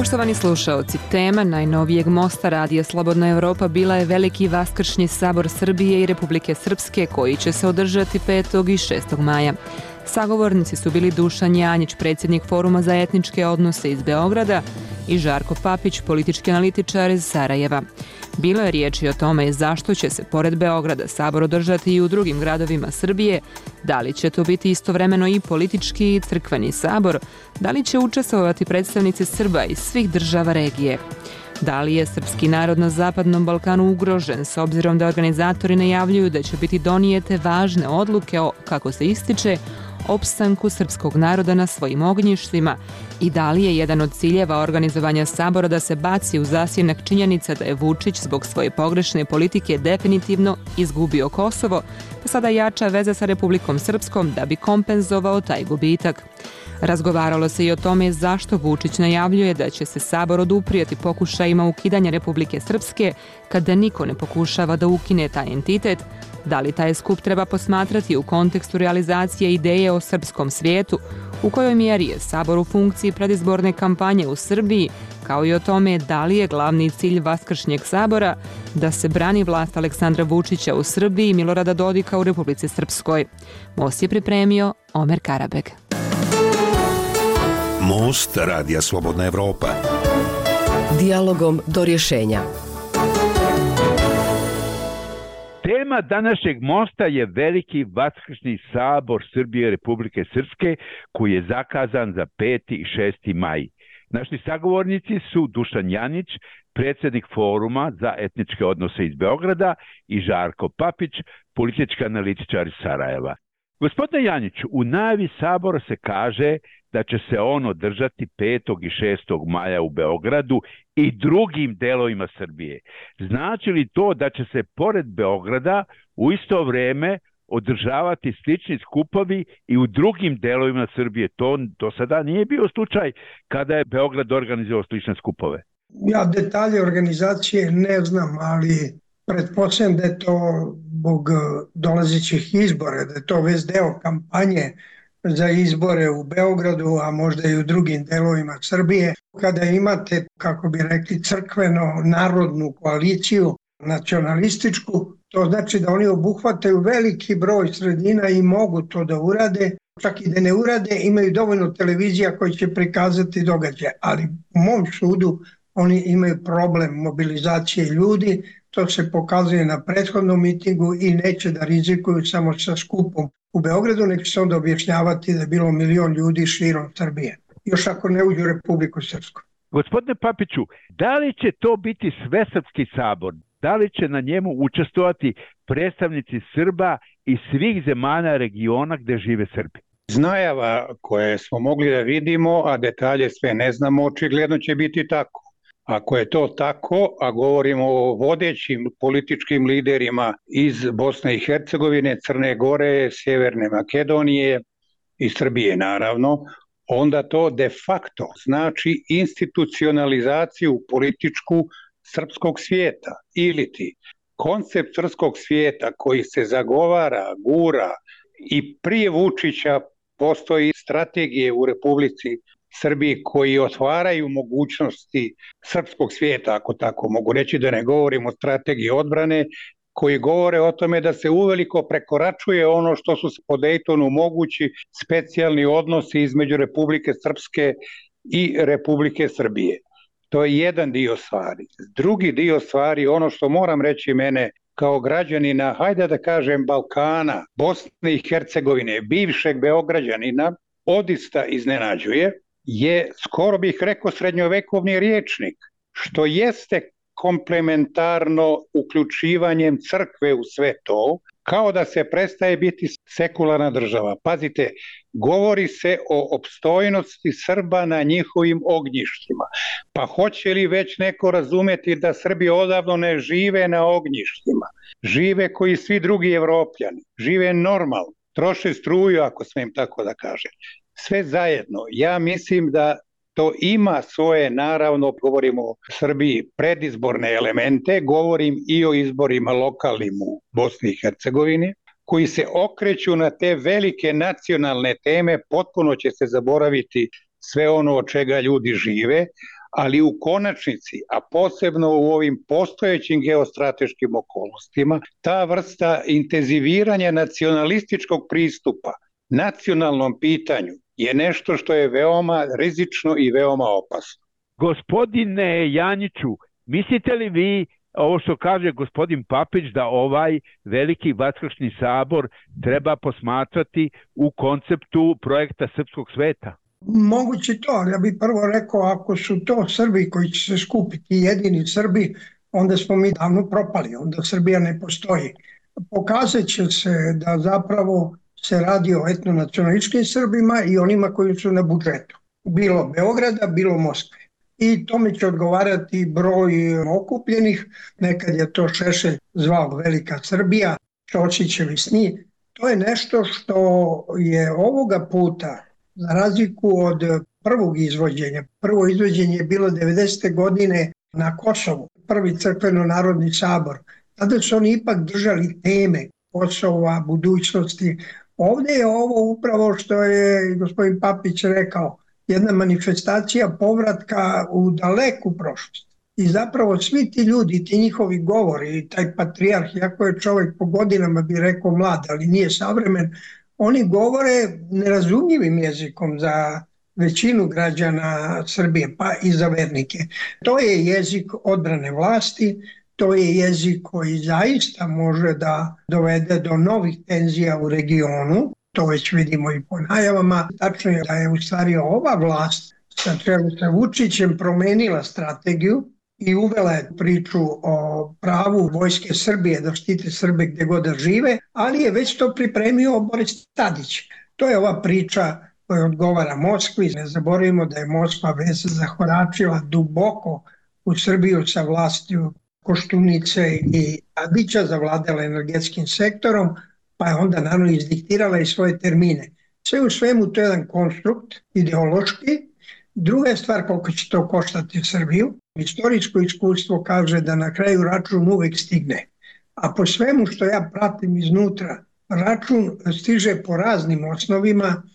Poštovani slušaoci, tema najnovijeg mosta Radija Slobodna Evropa bila je Veliki vaskršnji sabor Srbije i Republike Srpske koji će se održati 5. i 6. maja. Sagovornici su bili Dušan Janjić, predsjednik Foruma za etničke odnose iz Beograda, i Žarko Papić, politički analitičar iz Sarajeva. Bilo je riječi o tome zašto će se pored Beograda sabor održati i u drugim gradovima Srbije, da li će to biti istovremeno i politički i crkveni sabor, da li će učestvovati predstavnici Srba iz svih država regije. Da li je srpski narod na Zapadnom Balkanu ugrožen s obzirom da organizatori najavljuju da će biti donijete važne odluke o, kako se ističe, opstanku srpskog naroda na svojim ognjištima i da li je jedan od ciljeva organizovanja sabora da se baci u zasjenak činjenica da je Vučić zbog svoje pogrešne politike definitivno izgubio Kosovo, pa sada jača veze sa Republikom Srpskom da bi kompenzovao taj gubitak. Razgovaralo se i o tome zašto Vučić najavljuje da će se sabor oduprijeti pokušajima ukidanja Republike Srpske kada niko ne pokušava da ukine taj entitet, da li taj skup treba posmatrati u kontekstu realizacije ideje o srpskom svijetu, u kojoj mjeri je sabor u funkciji predizborne kampanje u Srbiji, kao i o tome da li je glavni cilj Vaskršnjeg sabora da se brani vlast Aleksandra Vučića u Srbiji i Milorada Dodika u Republici Srpskoj. Most je pripremio Omer Karabeg. Most Radija Slobodna Evropa. Dijalogom do rješenja. Tema današnjeg mosta je Veliki vaskršnji sabor Srbije i Republike Srpske koji je zakazan za 5. i 6. maj. Naši sagovornici su Dušan Janjić, predsjednik Foruma za etničke odnose iz Beograda, i Žarko Papić, politički analitičar iz Sarajeva. Gospodine Janjiću, u najavi sabora se kaže da će se on održati 5. i 6. maja u Beogradu i drugim delovima Srbije. Znači li to da će se pored Beograda u isto vrijeme održavati slični skupovi i u drugim delovima Srbije? To do sada nije bio slučaj kada je Beograd organizovao slične skupove. Ja detalje organizacije ne znam, ali pretpostavljam da je to zbog dolazećih izbora, da je to već deo kampanje za izbore u Beogradu, a možda i u drugim delovima Srbije. Kada imate, kako bi rekli, crkveno-narodnu koaliciju, nacionalističku, to znači da oni obuhvataju veliki broj sredina i mogu to da urade. Čak i da ne urade, imaju dovoljno televizija koji će prikazati događaje. Ali u mom sudu oni imaju problem mobilizacije ljudi. To se pokazuje na prethodnom mitingu i neće da rizikuju samo sa skupom u Beogradu, nek će se onda objašnjavati da je bilo 1.000.000 ljudi širom Srbije. Još ako ne uđu u Republiku Srpsku. Gospodine Papiću, da li će to biti svesrpski sabor? Da li će na njemu učestvovati predstavnici Srba i svih zemalja regiona gdje žive Srbi? Iz najava koje smo mogli da vidimo, a detalje sve ne znamo, očigledno će biti tako. Ako je to tako, a govorimo o vodećim političkim liderima iz Bosne i Hercegovine, Crne Gore, Sjeverne Makedonije i Srbije naravno, onda to de facto znači institucionalizaciju političku srpskog svijeta. Ili ti koncept srpskog svijeta koji se zagovara, gura i prije Vučića postoji strategije u Republici Srbiji koji otvaraju mogućnosti srpskog svijeta, ako tako mogu reći, da ne govorimo o strategiji odbrane, koji govore o tome da se uveliko prekoračuje ono što su po Dejtonu mogući specijalni odnosi između Republike Srpske i Republike Srbije. To je jedan dio stvari. Drugi dio stvari, ono što moram reći mene kao građanina, hajde da kažem Balkana, Bosne i Hercegovine, bivšeg Beograđanina, odista iznenađuje, je, skoro bih rekao, srednjovekovni rječnik, što jeste komplementarno uključivanjem crkve u sve to, kao da se prestaje biti sekularna država. Pazite, govori se o opstojnosti Srba na njihovim ognjištima. Pa hoće li već neko razumeti da Srbi odavno ne žive na ognjištima? Žive koji svi drugi Evropljani, žive normalno, troše struju, ako smijem tako da kažem. Sve zajedno, ja mislim da to ima svoje, naravno, govorimo o Srbiji, predizborne elemente, govorim i o izborima lokalnim u Bosni i Hercegovini, koji se okreću na te velike nacionalne teme, potpuno će se zaboraviti sve ono od čega ljudi žive, ali u konačnici, a posebno u ovim postojećim geostrateškim okolnostima, ta vrsta intenziviranja nacionalističkog pristupa nacionalnom pitanju je nešto što je veoma rizično i veoma opasno. Gospodine Janjiću, mislite li vi, ovo što kaže gospodin Papić, da ovaj veliki vaskršnji sabor treba posmatrati u konceptu projekta srpskog sveta? Moguće to, ali ja bih prvo rekao, ako su to Srbi koji će se skupiti, jedini Srbi, onda smo mi davno propali, onda Srbija ne postoji. Pokazat će se da zapravo se radi o etnonacionalističkim Srbima i onima koji su na budžetu. Bilo Beograda, bilo Moskve. I tome će odgovarati broj okupljenih, nekad je to Šešelj zvao Velika Srbija, Ćosićevi sni. To je nešto što je ovoga puta, za razliku od prvog izvođenja. Prvo izvođenje je bilo 90. godine na Kosovu, prvi crkveno-narodni sabor. Tada su oni ipak držali teme Kosova, budućnosti. Ovdje je ovo upravo što je gospodin Papić rekao, jedna manifestacija povratka u daleku prošlost. I zapravo svi ti ljudi, ti njihovi govori, i taj patrijarh, iako je čovjek po godinama bi rekao mlad, ali nije savremen, oni govore nerazumljivim jezikom za većinu građana Srbije, pa i za vernike. To je jezik odbrane vlasti, to je jezik koji zaista može da dovede do novih tenzija u regionu, to već vidimo i po najavama. Tačno je da je u stvari ova vlast sa čelu sa Vučićem promenila strategiju i uvela je priču o pravu vojske Srbije da štite Srbe gdje god da žive, ali je već to pripremio Boris Tadić. To je ova priča koja odgovara Moskvi. Ne zaboravimo da je Moskva već zakoračila duboko u Srbiju sa vlastiju Koštunice i Tadića, zavladala energetskim sektorom, pa je onda naravno izdiktirala i svoje termine. Sve u svemu to je jedan konstrukt ideološki. Druga je stvar koliko će to koštati Srbiju. Istorijsko iskustvo kaže da na kraju račun uvek stigne. A po svemu što ja pratim iznutra, račun stiže po raznim osnovima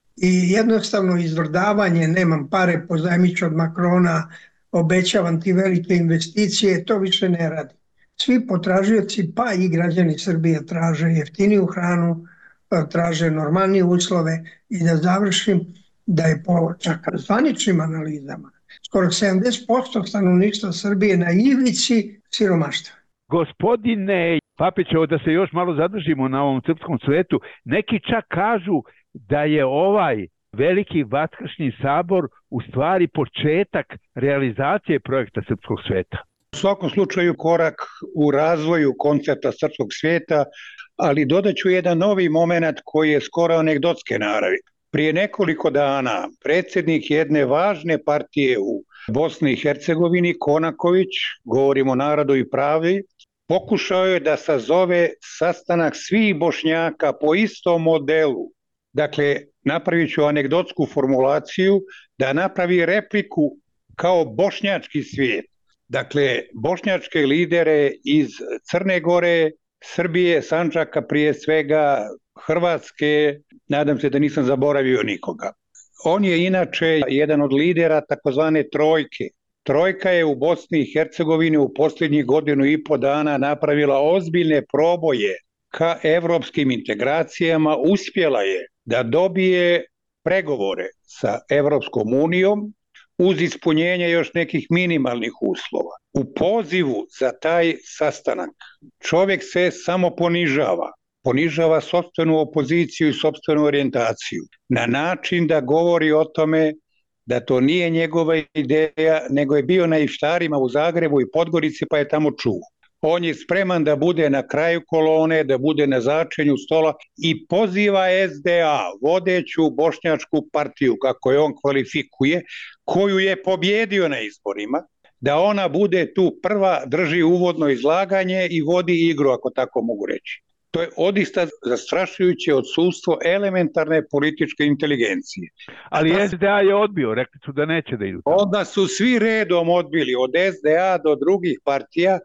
i jednostavno izvrdavanje, nemam pare, pozajmit ću od Makrona, obećavam ti velike investicije, to više ne radi. Svi potražioci, pa i građani Srbije traže jeftiniju hranu, traže normalnije uslove i da završim da je po čak zvaničnim analizama skoro 70% stanovništva Srbije na ivici siromaštva. Gospodine Papić, da se još malo zadržimo na ovom srpskom svetu, neki čak kažu da je ovaj veliki vaskršnji sabor u stvari početak realizacije projekta srpskog sveta. U svakom slučaju korak u razvoju koncepta srpskog svijeta, ali dodat ću jedan novi moment koji je skoro anegdotske naravi. Prije nekoliko dana predsjednik jedne važne partije u Bosni i Hercegovini, Konaković, govorimo o Narodu i pravi, pokušao je da sazove sastanak svih Bošnjaka po istom modelu. Dakle, napravit ću anegdotsku formulaciju, da napravi repliku kao bošnjački svijet. Dakle, bošnjačke lidere iz Crne Gore, Srbije, Sandžaka prije svega, Hrvatske, nadam se da nisam zaboravio nikoga. On je inače jedan od lidera takozvane trojke. Trojka je u Bosni i Hercegovini u posljednjih godinu i po dana napravila ozbiljne proboje ka evropskim integracijama, uspjela je da dobije pregovore sa Evropskom unijom uz ispunjenje još nekih minimalnih uslova. U pozivu za taj sastanak čovjek se samo ponižava sopstvenu opoziciju i sopstvenu orijentaciju na način da govori o tome da to nije njegova ideja, nego je bio na iftarima u Zagrebu i Podgorici pa je tamo čuo. On je spreman da bude na kraju kolone, da bude na začelju stola i poziva SDA, vodeću bošnjačku partiju, kako je on kvalifikuje, koju je pobjedio na izborima, da ona bude tu prva, drži uvodno izlaganje i vodi igru, ako tako mogu reći. To je odista zastrašujuće odsustvo elementarne političke inteligencije. Ali SDA je odbio, rekli su da neće da idu. Onda su svi redom odbili, od SDA do drugih partija.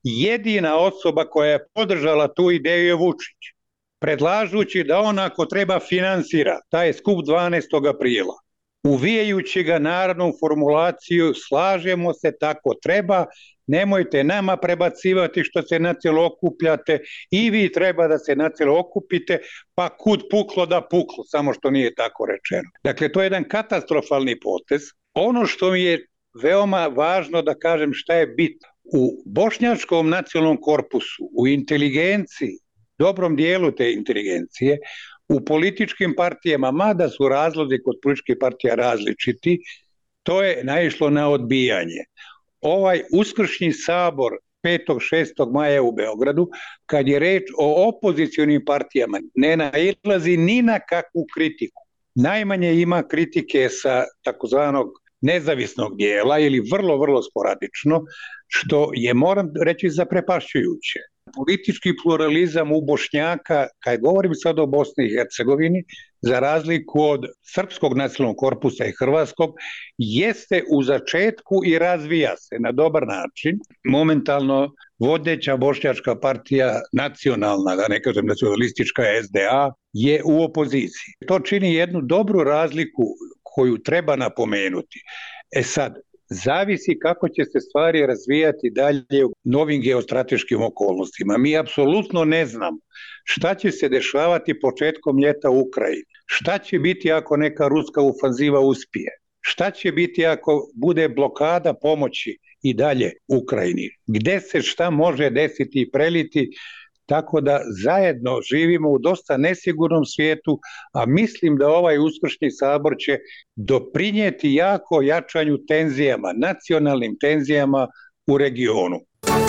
Jedina osoba koja je podržala tu ideju je Vučić, predlažući da on ako treba finansira taj skup 12. aprila. uvijajući ga narodnom formulaciju slažemo se, tako treba, nemojte nama prebacivati što se nacionalno okupljate i vi treba da se nacionalno okupite, pa kud puklo da puklo, samo što nije tako rečeno. Dakle, to je jedan katastrofalni potez. Ono što mi je veoma važno da kažem šta je bitno. U bošnjačkom nacionalnom korpusu, u inteligenciji, dobrom dijelu te inteligencije, u političkim partijama, mada su razlozi kod političkih partija različiti, to je naišlo na odbijanje. Ovaj uskršnji sabor 5. 6. maja u Beogradu, kad je reč o opozicionim partijama, ne nailazi ni na kakvu kritiku. Najmanje ima kritike sa takozvanog nezavisnog dijela ili vrlo, vrlo sporadično, što je, moram reći, zaprepašćujuće. Politički pluralizam u Bošnjaka, kad govorim sad o Bosni i Hercegovini, za razliku od srpskog nacionalnog korpusa i hrvatskog, jeste u začetku i razvija se na dobar način. Momentalno vodeća bošnjačka partija, nacionalna, da ne kažem nacionalistička SDA, je u opoziciji. To čini jednu dobru razliku koju treba napomenuti. Sad, zavisi kako će se stvari razvijati dalje u novim geostrateškim okolnostima. Mi apsolutno ne znamo šta će se dešavati početkom ljeta u Ukrajini, šta će biti ako neka ruska ofanziva uspije, šta će biti ako bude blokada pomoći i dalje Ukrajini, gde se šta može desiti i preliti. Tako da zajedno živimo u dosta nesigurnom svijetu, a mislim da ovaj uskršnji sabor će doprinijeti jako jačanju tenzijama, nacionalnim tenzijama u regionu.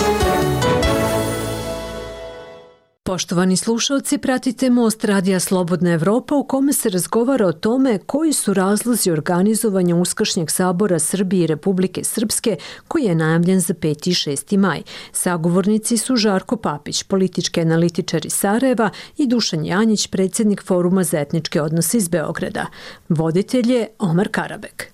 Poštovani slušalci, pratite Most Radija Slobodna Evropa u kome se razgovara o tome koji su razlozi organizovanja Uskršnjeg sabora Srbije i Republike Srpske koji je najavljen za 5. i 6. maj. Sagovornici su Žarko Papić, politički analitičar iz Sarajeva, i Dušan Janjić, predsjednik Foruma za etničke odnose iz Beograda. Voditelj je Omar Karabek.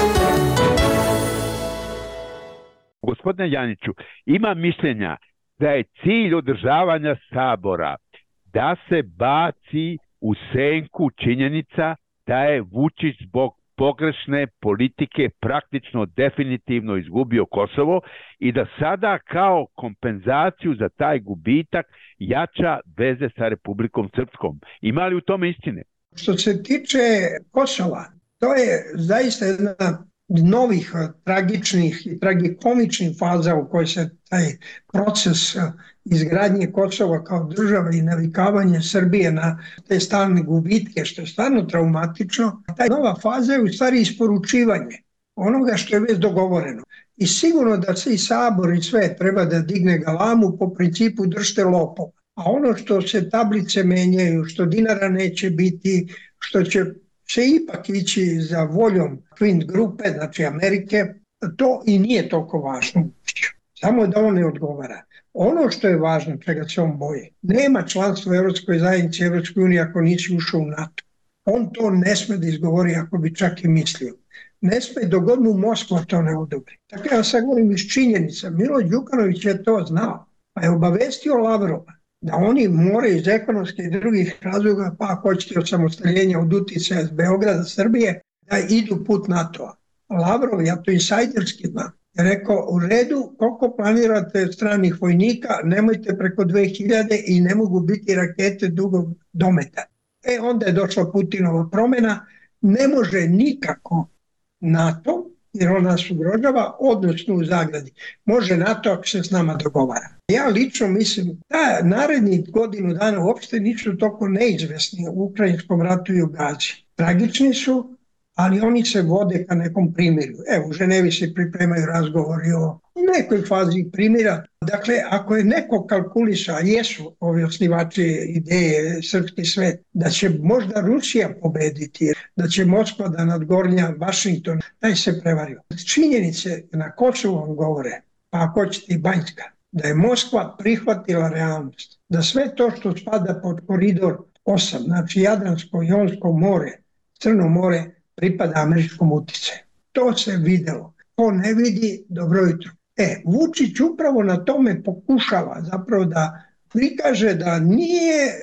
Gospodine Janjiću, ima mišljenja da je cilj održavanja sabora da se baci u senku činjenica da je Vučić zbog pogrešne politike praktično definitivno izgubio Kosovo i da sada kao kompenzaciju za taj gubitak jača veze sa Republikom Srpskom. Ima li u tome istine? Što se tiče Kosova, to je zaista jedna novih tragičnih i tragikomičnih faza u kojoj se taj proces izgradnje Kosova kao država i navikavanje Srbije na te stalne gubitke, što je stvarno traumatično. Ta nova faza je u stvari isporučivanje onoga što je već dogovoreno. I sigurno da se i sabor i sve treba da digne galamu po principu držte lopova. A ono što se tablice menjaju, što dinara neće biti, što će se ipak ići za voljom Queen grupe, znači Amerike, to i nije toliko važno. Samo da on ne odgovara. Ono što je važno, čega se on boji, nema članstva u Evropskoj zajednici, Evropskoj uniji ako nisi ušao u NATO. On to ne sme da izgovori ako bi čak i mislio. Ne sme dok god mu Moskva to ne odobri. Tako ja sad govorim iz činjenica. Milo Đukanović je to znao, pa je obavestio Lavrova da oni moraju iz ekonomskih i drugih razloga, pa ako hoćete osamostaljenja od uticaja iz Beograda, Srbije, da idu put NATO-a. Lavrov, ja to insajderski znam, je rekao, u redu, koliko planirate stranih vojnika, nemojte preko 2000 i ne mogu biti rakete dugog dometa. Onda je došla Putinova promjena, ne može nikako NATO, jer on nas ugrožava, odnosno u zagradi. Može NATO ako se s nama dogovara. Ja lično mislim da narednih godinu dana uopšte nisu toliko neizvesni u ukrajinskom ratu i u Gazi. Tragični su, ali oni se vode ka nekom primirju. Evo, u Ženevi se pripremaju razgovori o nekoj fazi primira. Dakle, ako je neko kalkulisa, a jesu ovi osnivači ideje Srpski svet, da će možda Rusija pobediti, da će Moskva da nadgornja Vašington, taj se prevario. Činjenice na Kosovu vam govore, pa ako ćete i Banjska, da je Moskva prihvatila realnost, da sve to što spada pod koridor 8, znači Jadransko, Jonsko more, Crno more, pripada američkom uticaju. To se videlo. Ko ne vidi, dobro jutro. Vučić upravo na tome pokušava zapravo da prikaže da nije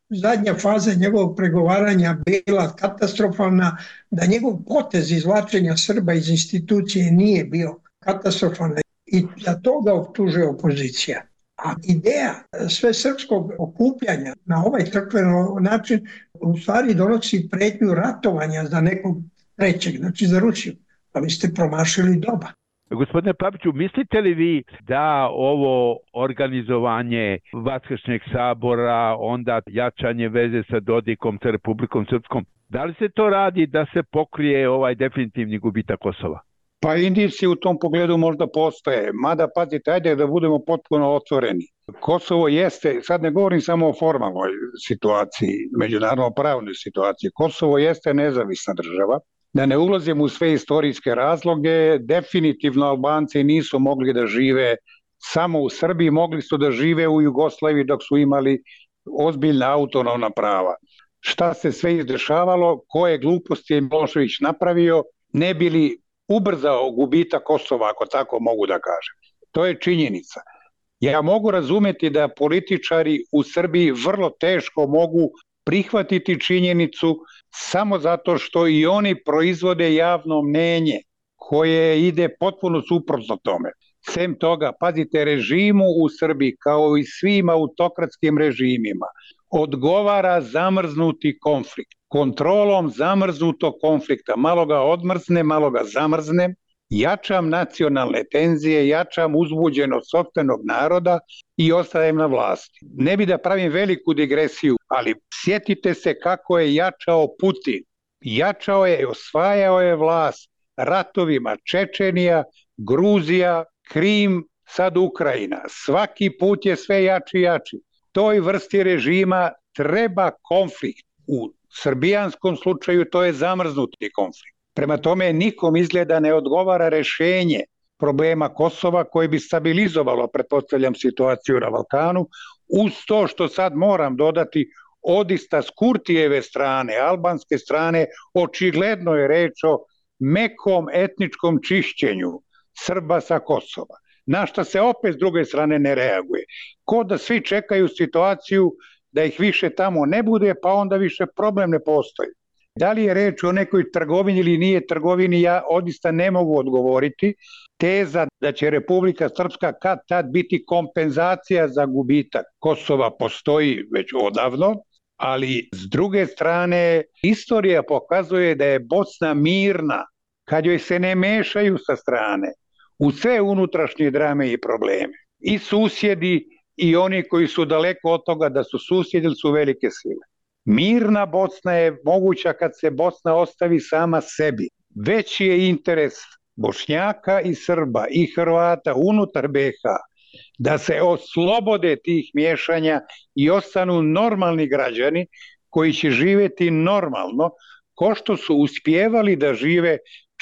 zadnja faza njegovog pregovaranja bila katastrofalna, da njegov potez izvlačenja Srba iz institucije nije bio katastrofalan i za to ga optužuje opozicija. A ideja sve srpskog okupljanja na ovaj crkveno način u stvari donosi pretnju ratovanja za nekog trećeg, znači za Rusiju. Pa vi ste promašili doba. Gospodine Papiću, mislite li vi da ovo organizovanje Vaskršnjeg sabora, onda jačanje veze sa Dodikom, sa Republikom Srpskom, da li se to radi da se pokrije ovaj definitivni gubitak Kosova? Pa indici u tom pogledu možda postoje, mada pazite, ajde da budemo potpuno otvoreni. Kosovo jeste, sad ne govorim samo o formalnoj situaciji, međunarodno pravnoj situaciji, Kosovo jeste nezavisna država. Da ne ulazim u sve istorijske razloge, definitivno Albanci nisu mogli da žive samo u Srbiji, mogli su da žive u Jugoslaviji dok su imali ozbiljna autonomna prava. Šta se sve izdešavalo, koje gluposti je Milošević napravio, ne bi li ubrzao gubitak Kosova, ako tako mogu da kažem. To je činjenica. Ja mogu razumeti da političari u Srbiji vrlo teško mogu prihvatiti činjenicu samo zato što i oni proizvode javno mnenje koje ide potpuno suprotno tome. Sem toga, pazite, režimu u Srbiji kao i svim autokratskim režimima odgovara zamrznuti konflikt. Kontrolom zamrznutog konflikta, malo ga odmrzne, malo ga zamrzne, jačam nacionalne tenzije, jačam uzbuđenost sopstvenog naroda i ostajem na vlasti. Ne bi da pravim veliku digresiju, ali sjetite se kako je jačao Putin. Jačao je i osvajao je vlast ratovima Čečenija, Gruzija, Krim, sad Ukrajina. Svaki put je sve jači i jači. Toj vrsti režima treba konflikt. U srbijanskom slučaju to je zamrznuti konflikt. Prema tome nikom izgleda ne odgovara rešenje problema Kosova koje bi stabilizovalo, pretpostavljam, situaciju na Balkanu, uz to što sad moram dodati odista s Kurtijeve strane, albanske strane, očigledno je reč o mekom etničkom čišćenju Srba sa Kosova, na šta se opet s druge strane ne reaguje. Ko da svi čekaju situaciju da ih više tamo ne bude, pa onda više problem ne postoji. Da li je reč o nekoj trgovini ili nije trgovini, ja odista ne mogu odgovoriti. Teza da će Republika Srpska kad tad biti kompenzacija za gubitak Kosova postoji već odavno, ali s druge strane istorija pokazuje da je Bosna mirna kad joj se ne mešaju sa strane u sve unutrašnje drame i probleme. I susjedi i oni koji su daleko od toga da su susjedi ili su velike sile. Mirna Bosna je moguća kad se Bosna ostavi sama sebi. Veći je interes Bošnjaka i Srba i Hrvata unutar BiH da se oslobode tih miješanja i ostanu normalni građani koji će živjeti normalno, ko što su uspijevali da žive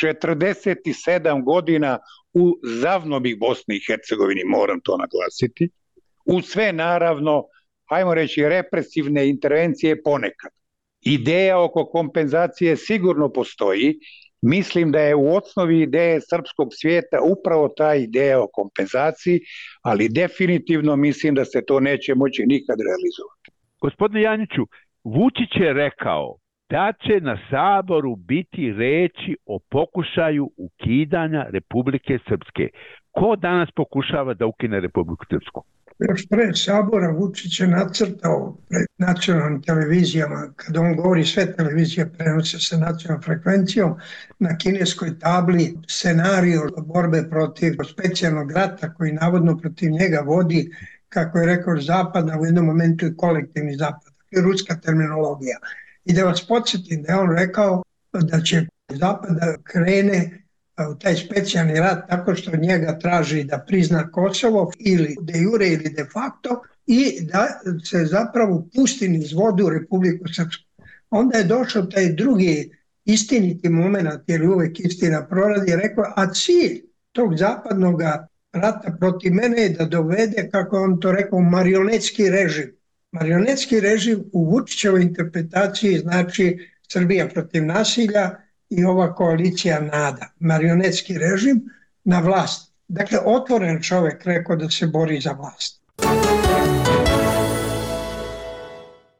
47 godina u zavnobi Bosni i Hercegovini, moram to naglasiti, u sve naravno, hajmo reći, represivne intervencije ponekad. Ideja oko kompenzacije sigurno postoji. Mislim da je u osnovi ideje srpskog svijeta upravo ta ideja o kompenzaciji, ali definitivno mislim da se to neće moći nikad realizovati. Gospodine Janjiću, Vučić je rekao da će na Saboru biti reči o pokušaju ukidanja Republike Srpske. Ko danas pokušava da ukine Republiku Srpsku? Još pre Sabora Vučić je nacrtao pred nacionalnim televizijama, kada on govori sve televizije prenose se nacionalnom frekvencijom, na kineskoj tabli scenariju borbe protiv specijalnog rata koji navodno protiv njega vodi, kako je rekao, Zapad, a u jednom momentu i kolektivni Zapad, i ruska terminologija. I da vas podsjetim da je on rekao da će Zapad da krene u taj specijalni rat tako što od njega traži da prizna Kosovo ili de jure ili de facto i da se zapravo pusti niz vodu Republiku Srpsku. Onda je došao taj drugi istiniti moment, jer uvek istina proradi, je rekao, a cilj tog zapadnog rata protiv mene je da dovede, kako on to rekao, marionetski režim. Marionetski režim u Vučićevoj interpretaciji znači Srbija protiv nasilja i ova koalicija NADA, marionetski režim na vlast. Dakle, otvoren čovjek rekao da se bori za vlast.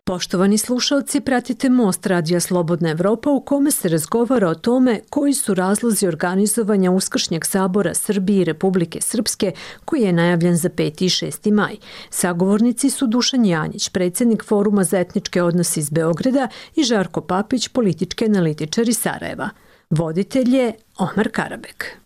Poštovani slušalci, pratite Most radija Slobodna Evropa u kome se razgovara o tome koji su razlozi organizovanja Uskršnjeg sabora Srbije i Republike Srpske koji je najavljen za 5. i 6. maj. Sagovornici su Dušan Janjić, predsjednik Foruma za etničke odnose iz Beograda i Žarko Papić, politički analitičar iz Sarajeva. Voditelj je Omar Karabek.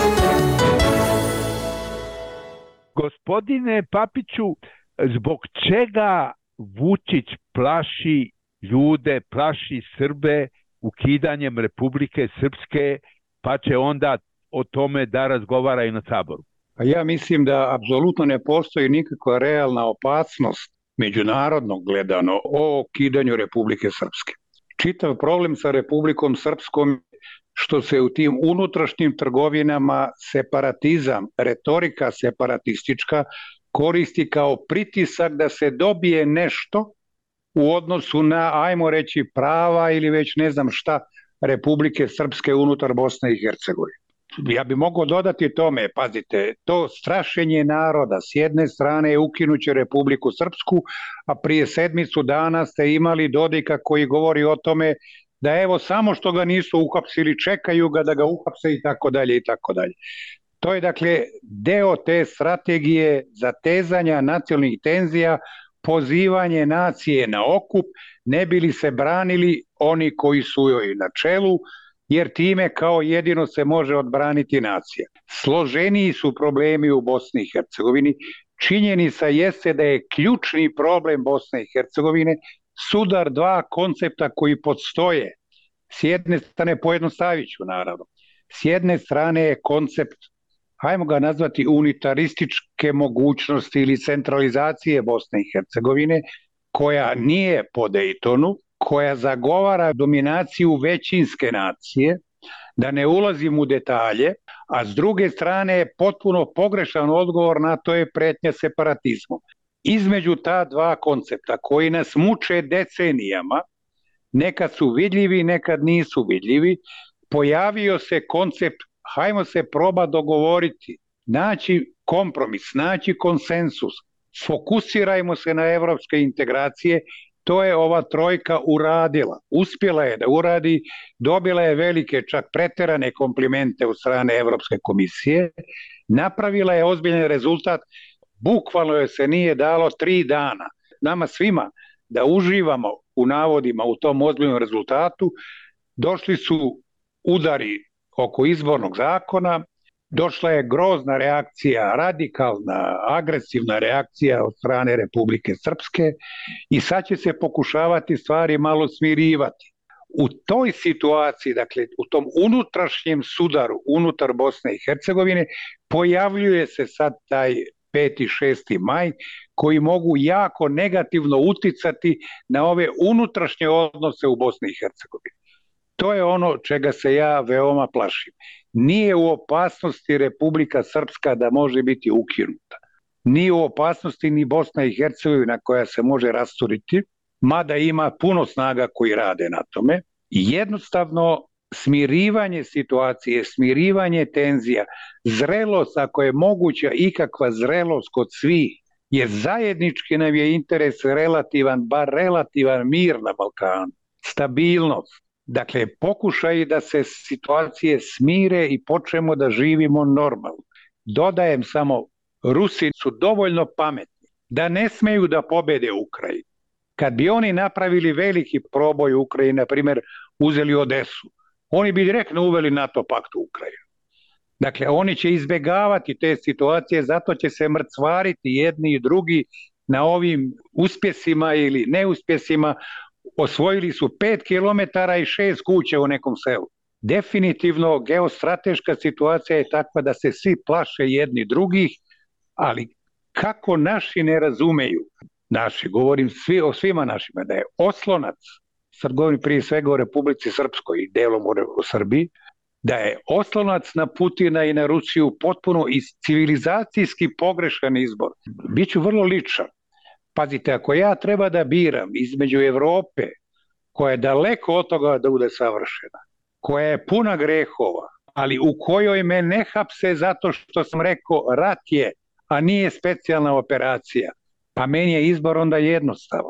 Gospodine Papiću, zbog čega Vučić plaši ljude, plaši Srbe ukidanjem Republike Srpske, pa će onda o tome da razgovaraju na Saboru? Ja mislim da apsolutno ne postoji nikakva realna opasnost međunarodno gledano o ukidanju Republike Srpske. Čitav problem sa Republikom Srpskom što se u tim unutrašnjim trgovinama separatizam, retorika separatistička koristi kao pritisak da se dobije nešto u odnosu na, ajmo reći, prava ili već ne znam šta Republike Srpske unutar Bosne i Hercegovine. Ja bi mogao dodati tome, pazite, to strašenje naroda s jedne strane je ukinuće Republiku Srpsku, a prije 7 dana ste imali Dodika koji govori o tome da evo samo što ga nisu uhapsili, čekaju ga da ga uhapse i tako dalje i tako dalje. To je dakle deo te strategije zatezanja nacionalnih tenzija, pozivanje nacije na okup, ne bi li se branili oni koji su joj na čelu, jer time kao jedino se može odbraniti nacija. Složeniji su problemi u Bosni i Hercegovini. Činjenica jeste da je ključni problem Bosne i Hercegovine sudar dva koncepta koji podstoje. S jedne strane, pojednostavit ću naravno, s jedne strane je koncept, hajmo ga nazvati unitarističke mogućnosti ili centralizacije Bosne i Hercegovine, koja nije po Dejtonu, koja zagovara dominaciju većinske nacije, da ne ulazim u detalje, a s druge strane je potpuno pogrešan odgovor na to je pretnja separatizmom. Između ta dva koncepta koji nas muče decenijama, nekad su vidljivi, nekad nisu vidljivi, pojavio se koncept hajmo se proba dogovoriti, naći kompromis, naći konsensus, fokusirajmo se na evropske integracije. To je ova trojka uradila. Uspjela je da uradi, dobila je velike, čak preterane komplimente od strane Evropske komisije, napravila je ozbiljan rezultat, bukvalno joj se nije dalo 3 dana. Nama svima da uživamo u navodima u tom ozbiljnom rezultatu, došli su udari oko izbornog zakona, došla je grozna reakcija, radikalna, agresivna reakcija od strane Republike Srpske i sad će se pokušavati stvari malo smirivati. U toj situaciji, dakle u tom unutrašnjem sudaru unutar Bosne i Hercegovine, pojavljuje se sad taj 5. i 6. maj koji mogu jako negativno uticati na ove unutrašnje odnose u Bosni i Hercegovini. To je ono čega se ja veoma plašim. Nije u opasnosti Republika Srpska da može biti ukinuta. Nije u opasnosti ni Bosna i Hercegovina koja se može rasturiti, mada ima puno snaga koji rade na tome. Jednostavno smirivanje situacije, smirivanje tenzija, zrelost, ako je moguća ikakva zrelost kod svih, jer zajednički nam je interes relativan, bar relativan mir na Balkanu, stabilnost. Dakle, pokušaj da se situacije smire i počnemo da živimo normalno. Dodajem samo, Rusi su dovoljno pametni da ne smeju da pobede Ukrajinu. Kad bi oni napravili veliki proboj u Ukrajini, na primjer uzeli Odesu, oni bi direktno uveli NATO pakt u Ukrajinu. Dakle, oni će izbjegavati te situacije, zato će se mrcvariti jedni i drugi na ovim uspjesima ili neuspjesima. Osvojili su 5 kilometara i 6 kuća u nekom selu. Definitivno geostrateška situacija je takva da se svi plaše jedni drugih, ali kako naši ne razumeju, naši, govorim o svima našima, da je oslonac, sad govorim prije svega o Republici Srpskoj i delom o Srbiji, da je oslonac na Putina i na Rusiju potpuno civilizacijski pogrešan izbor. Biću vrlo ličan. Pazite, ako ja treba da biram između Evrope, koja je daleko od toga da bude savršena, koja je puna grehova, ali u kojoj me ne hapse zato što sam rekao rat je, a nije specijalna operacija, pa meni je izbor onda jednostavan.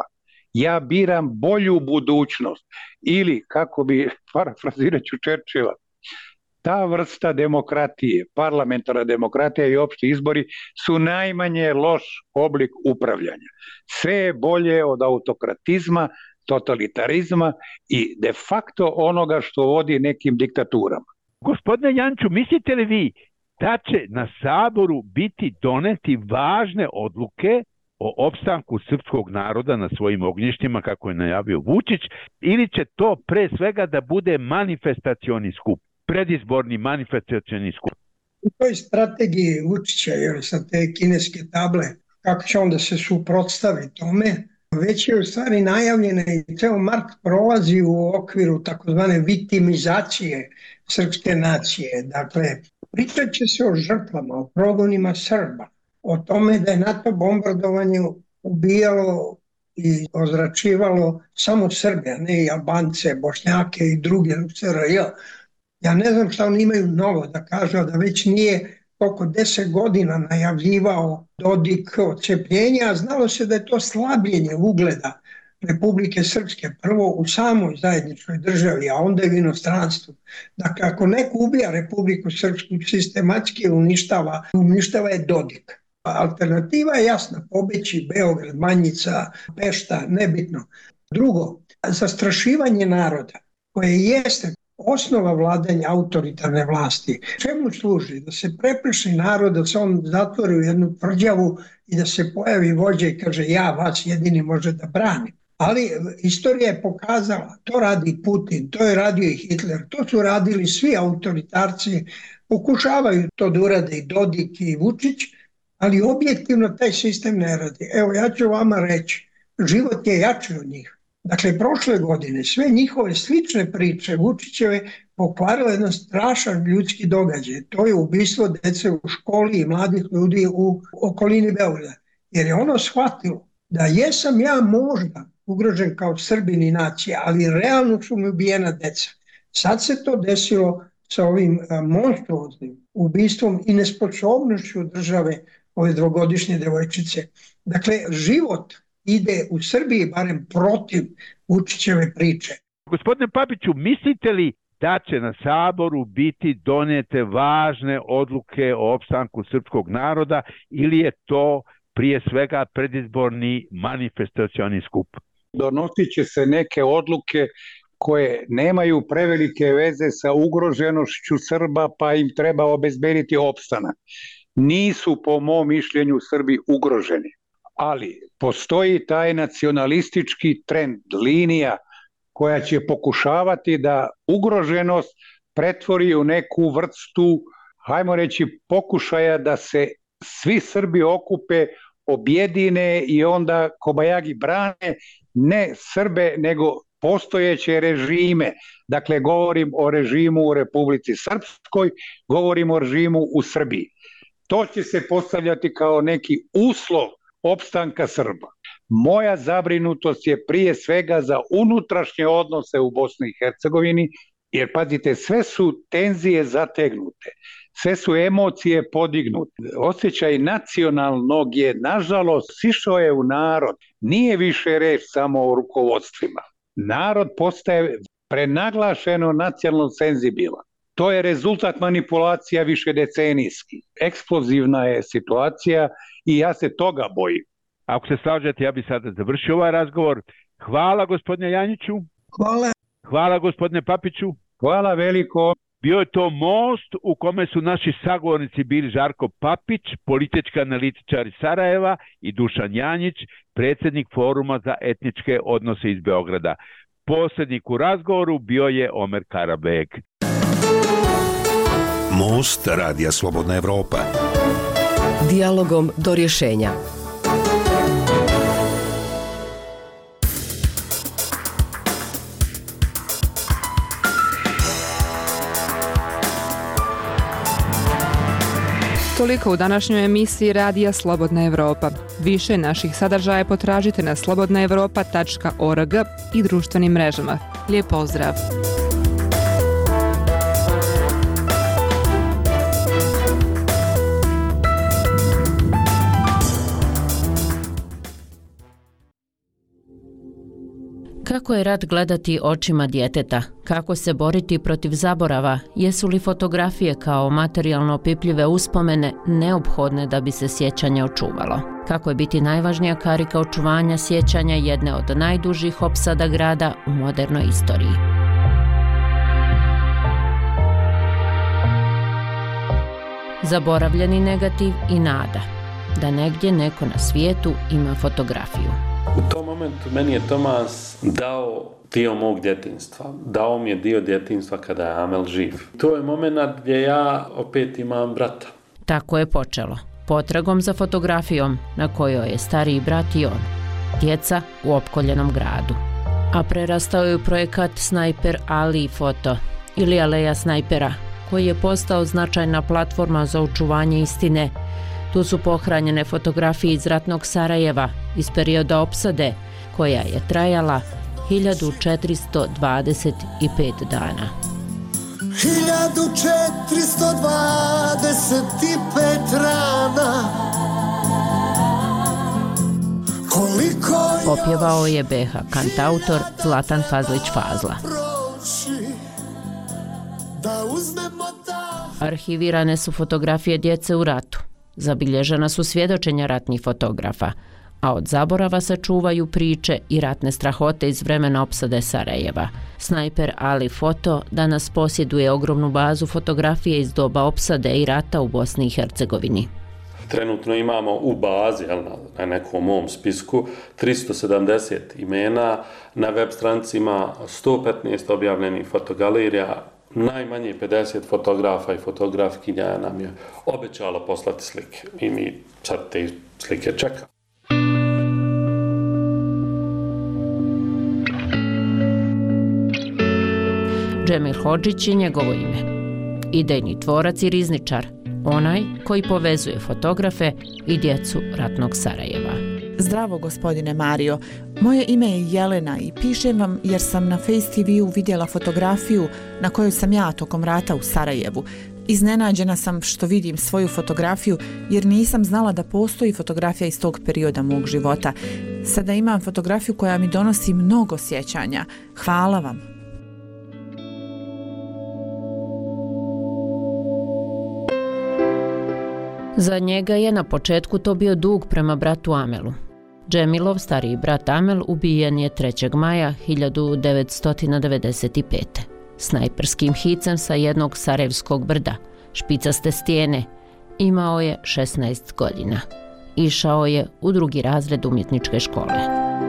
Ja biram bolju budućnost. Ili, kako bi, parafrazirat ću Churchilla, ta vrsta demokratije, parlamentarna demokratija i opšti izbori su najmanje loš oblik upravljanja. Sve je bolje od autokratizma, totalitarizma i de facto onoga što vodi nekim diktaturama. Gospodine Janču, mislite li vi da će na Saboru biti doneti važne odluke o opstanku srpskog naroda na svojim ognjištima, kako je najavio Vučić, ili će to pre svega da bude manifestacioni skup, predizborni manifestacioni skup? U toj strategiji Vučića, sa te kineske table, kako će on da se suprotstavi tome, već je u stvari najavljena i ceo mart prolazi u okviru takozvane vitimizacije srpske nacije. Dakle, pričat će se o žrtvama, o progonima Srba, o tome da je NATO bombardovanje ubijalo i ozračivalo samo Srbe, a ne i Albance, Bošnjake i druge u SRJ. Ja ne znam šta oni imaju novo da kažu, da već nije oko 10 godina najavljivao Dodik odcepljenja, a znalo se da je to slabljenje ugleda Republike Srpske, prvo u samoj zajedničkoj državi, a onda i u inostranstvu. Dakle, ako neko ubija Republiku Srpsku sistematski uništava je Dodik. Alternativa je jasna, pobeći Beograd, Banjica, Pešta, nebitno. Drugo, zastrašivanje naroda, koje jeste osnova vladanja autoritarne vlasti. Čemu služi? Da se prepliši narod, da se on zatvori u jednu tvrđavu i da se pojavi vođa i kaže ja vas jedini može da branim. Ali istorija je pokazala, to radi Putin, to je radio i Hitler, to su radili svi autoritarci, pokušavaju to da urade i Dodik i Vučić, ali objektivno taj sistem ne radi. Evo, ja ću vama reći, život je jači od njih. Dakle, prošle godine sve njihove slične priče Vučićeve pokvarile jedan strašan ljudski događaj. To je ubistvo dece u školi i mladih ljudi u okolini Beograda. Jer je ono shvatilo da jesam ja možda ugrožen kao Srbin i nacija, ali realno su mi ubijena deca. Sad se to desilo sa ovim monstruoznim ubistvom i nesposobnošću države ove dvogodišnje devojčice. Dakle, život ide u Srbiji barem protiv Vučićeve priče. Gospodine Papiću, mislite li da će na Saboru biti donete važne odluke o opstanku srpskog naroda ili je to prije svega predizborni manifestacioni skup? Donosit će se neke odluke koje nemaju prevelike veze sa ugroženošću Srba, pa im treba obezbediti opstanak. Nisu, po mom mišljenju, Srbi ugroženi. Ali postoji taj nacionalistički trend, linija koja će pokušavati da ugroženost pretvori u neku vrstu, hajmo reći, pokušaja da se svi Srbi okupe, objedine i onda kobajagi brane ne Srbe nego postojeće režime. Dakle, govorim o režimu u Republici Srpskoj, govorim o režimu u Srbiji. To će se postavljati kao neki uslov opstanka Srba. Moja zabrinutost je prije svega za unutrašnje odnose u Bosni i Hercegovini, jer pazite, sve su tenzije zategnute, sve su emocije podignute. Osjećaj nacionalnog je, nažalost, sišao je u narod. Nije više reč samo o rukovodstvima. Narod postaje prenaglašeno nacionalno senzibilan. To je rezultat manipulacija višedecenijskih. Eksplozivna je situacija i ja se toga bojim. Ako se slažete, ja bih sada završio ovaj razgovor. Hvala gospodine Janjiću. Hvala. Hvala gospodine Papiću. Hvala veliko. Bio je to most u kome su naši sagovornici bili Žarko Papić, politički analitičar iz Sarajeva, i Dušan Janjić, predsjednik Foruma za etničke odnose iz Beograda. Posrednik u razgovoru bio je Omer Karabek. Most Radija Slobodna Evropa. Dijalogom do rješenja. Toliko u današnjoj emisiji Radija Slobodna Evropa. Više naših sadržaja potražite na slobodnaevropa.org i društvenim mrežama. Lijep pozdrav! Kako je rat gledati očima djeteta? Kako se boriti protiv zaborava? Jesu li fotografije kao materijalno opipljive uspomene neophodne da bi se sjećanje očuvalo? Kako je biti najvažnija karika očuvanja sjećanja jedne od najdužih opsada grada u modernoj istoriji? Zaboravljeni negativ i nada da negdje neko na svijetu ima fotografiju. U tom momentu meni je Tomas dao dio mog djetinjstva. Dao mi je dio djetinjstva kada je Amel živ. To je moment gdje ja opet imam brata. Tako je počelo. Potragom za fotografijom na kojoj je stariji brat i on. Djeca u opkoljenom gradu. A prerastao je u projekat Snajper Ali Foto ili Aleja snajpera, koji je postao značajna platforma za očuvanje istine. Tu su pohranjene fotografije iz ratnog Sarajeva iz perioda opsade, koja je trajala 1425 dana. 1425 rana. Opjevao je BH kantautor Zlatan Fazlić Fazla. Arhivirane su fotografije djece u ratu. Zabilježena su svjedočenja ratnih fotografa, a od zaborava se čuvaju priče i ratne strahote iz vremena opsade Sarajeva. Snajper Ali Foto danas posjeduje ogromnu bazu fotografije iz doba opsade i rata u Bosni i Hercegovini. Trenutno imamo u bazi, na nekom mom spisku, 370 imena, na web stranicima 115 objavljenih fotogalerija, najmanje 50 fotografa i fotografkinja nam je obećalo poslati slike i mi sad te slike čekamo. Džemil Hodžić je njegovo ime. Idejni tvorac i rizničar, onaj koji povezuje fotografe i djecu ratnog Sarajeva. Zdravo, gospodine Mario. Moje ime je Jelena i pišem vam jer sam na Face TV-u vidjela fotografiju na kojoj sam ja tokom rata u Sarajevu. Iznenađena sam što vidim svoju fotografiju jer nisam znala da postoji fotografija iz tog perioda mog života. Sada imam fotografiju koja mi donosi mnogo sjećanja. Hvala vam. Za njega je na početku to bio dug prema bratu Amelu. Džemilov stariji brat Amel ubijen je 3. maja 1995. Snajperskim hicem sa jednog sarajevskog brda, špicaste stijene. Imao je 16 godina. Išao je u 2. razred umjetničke škole.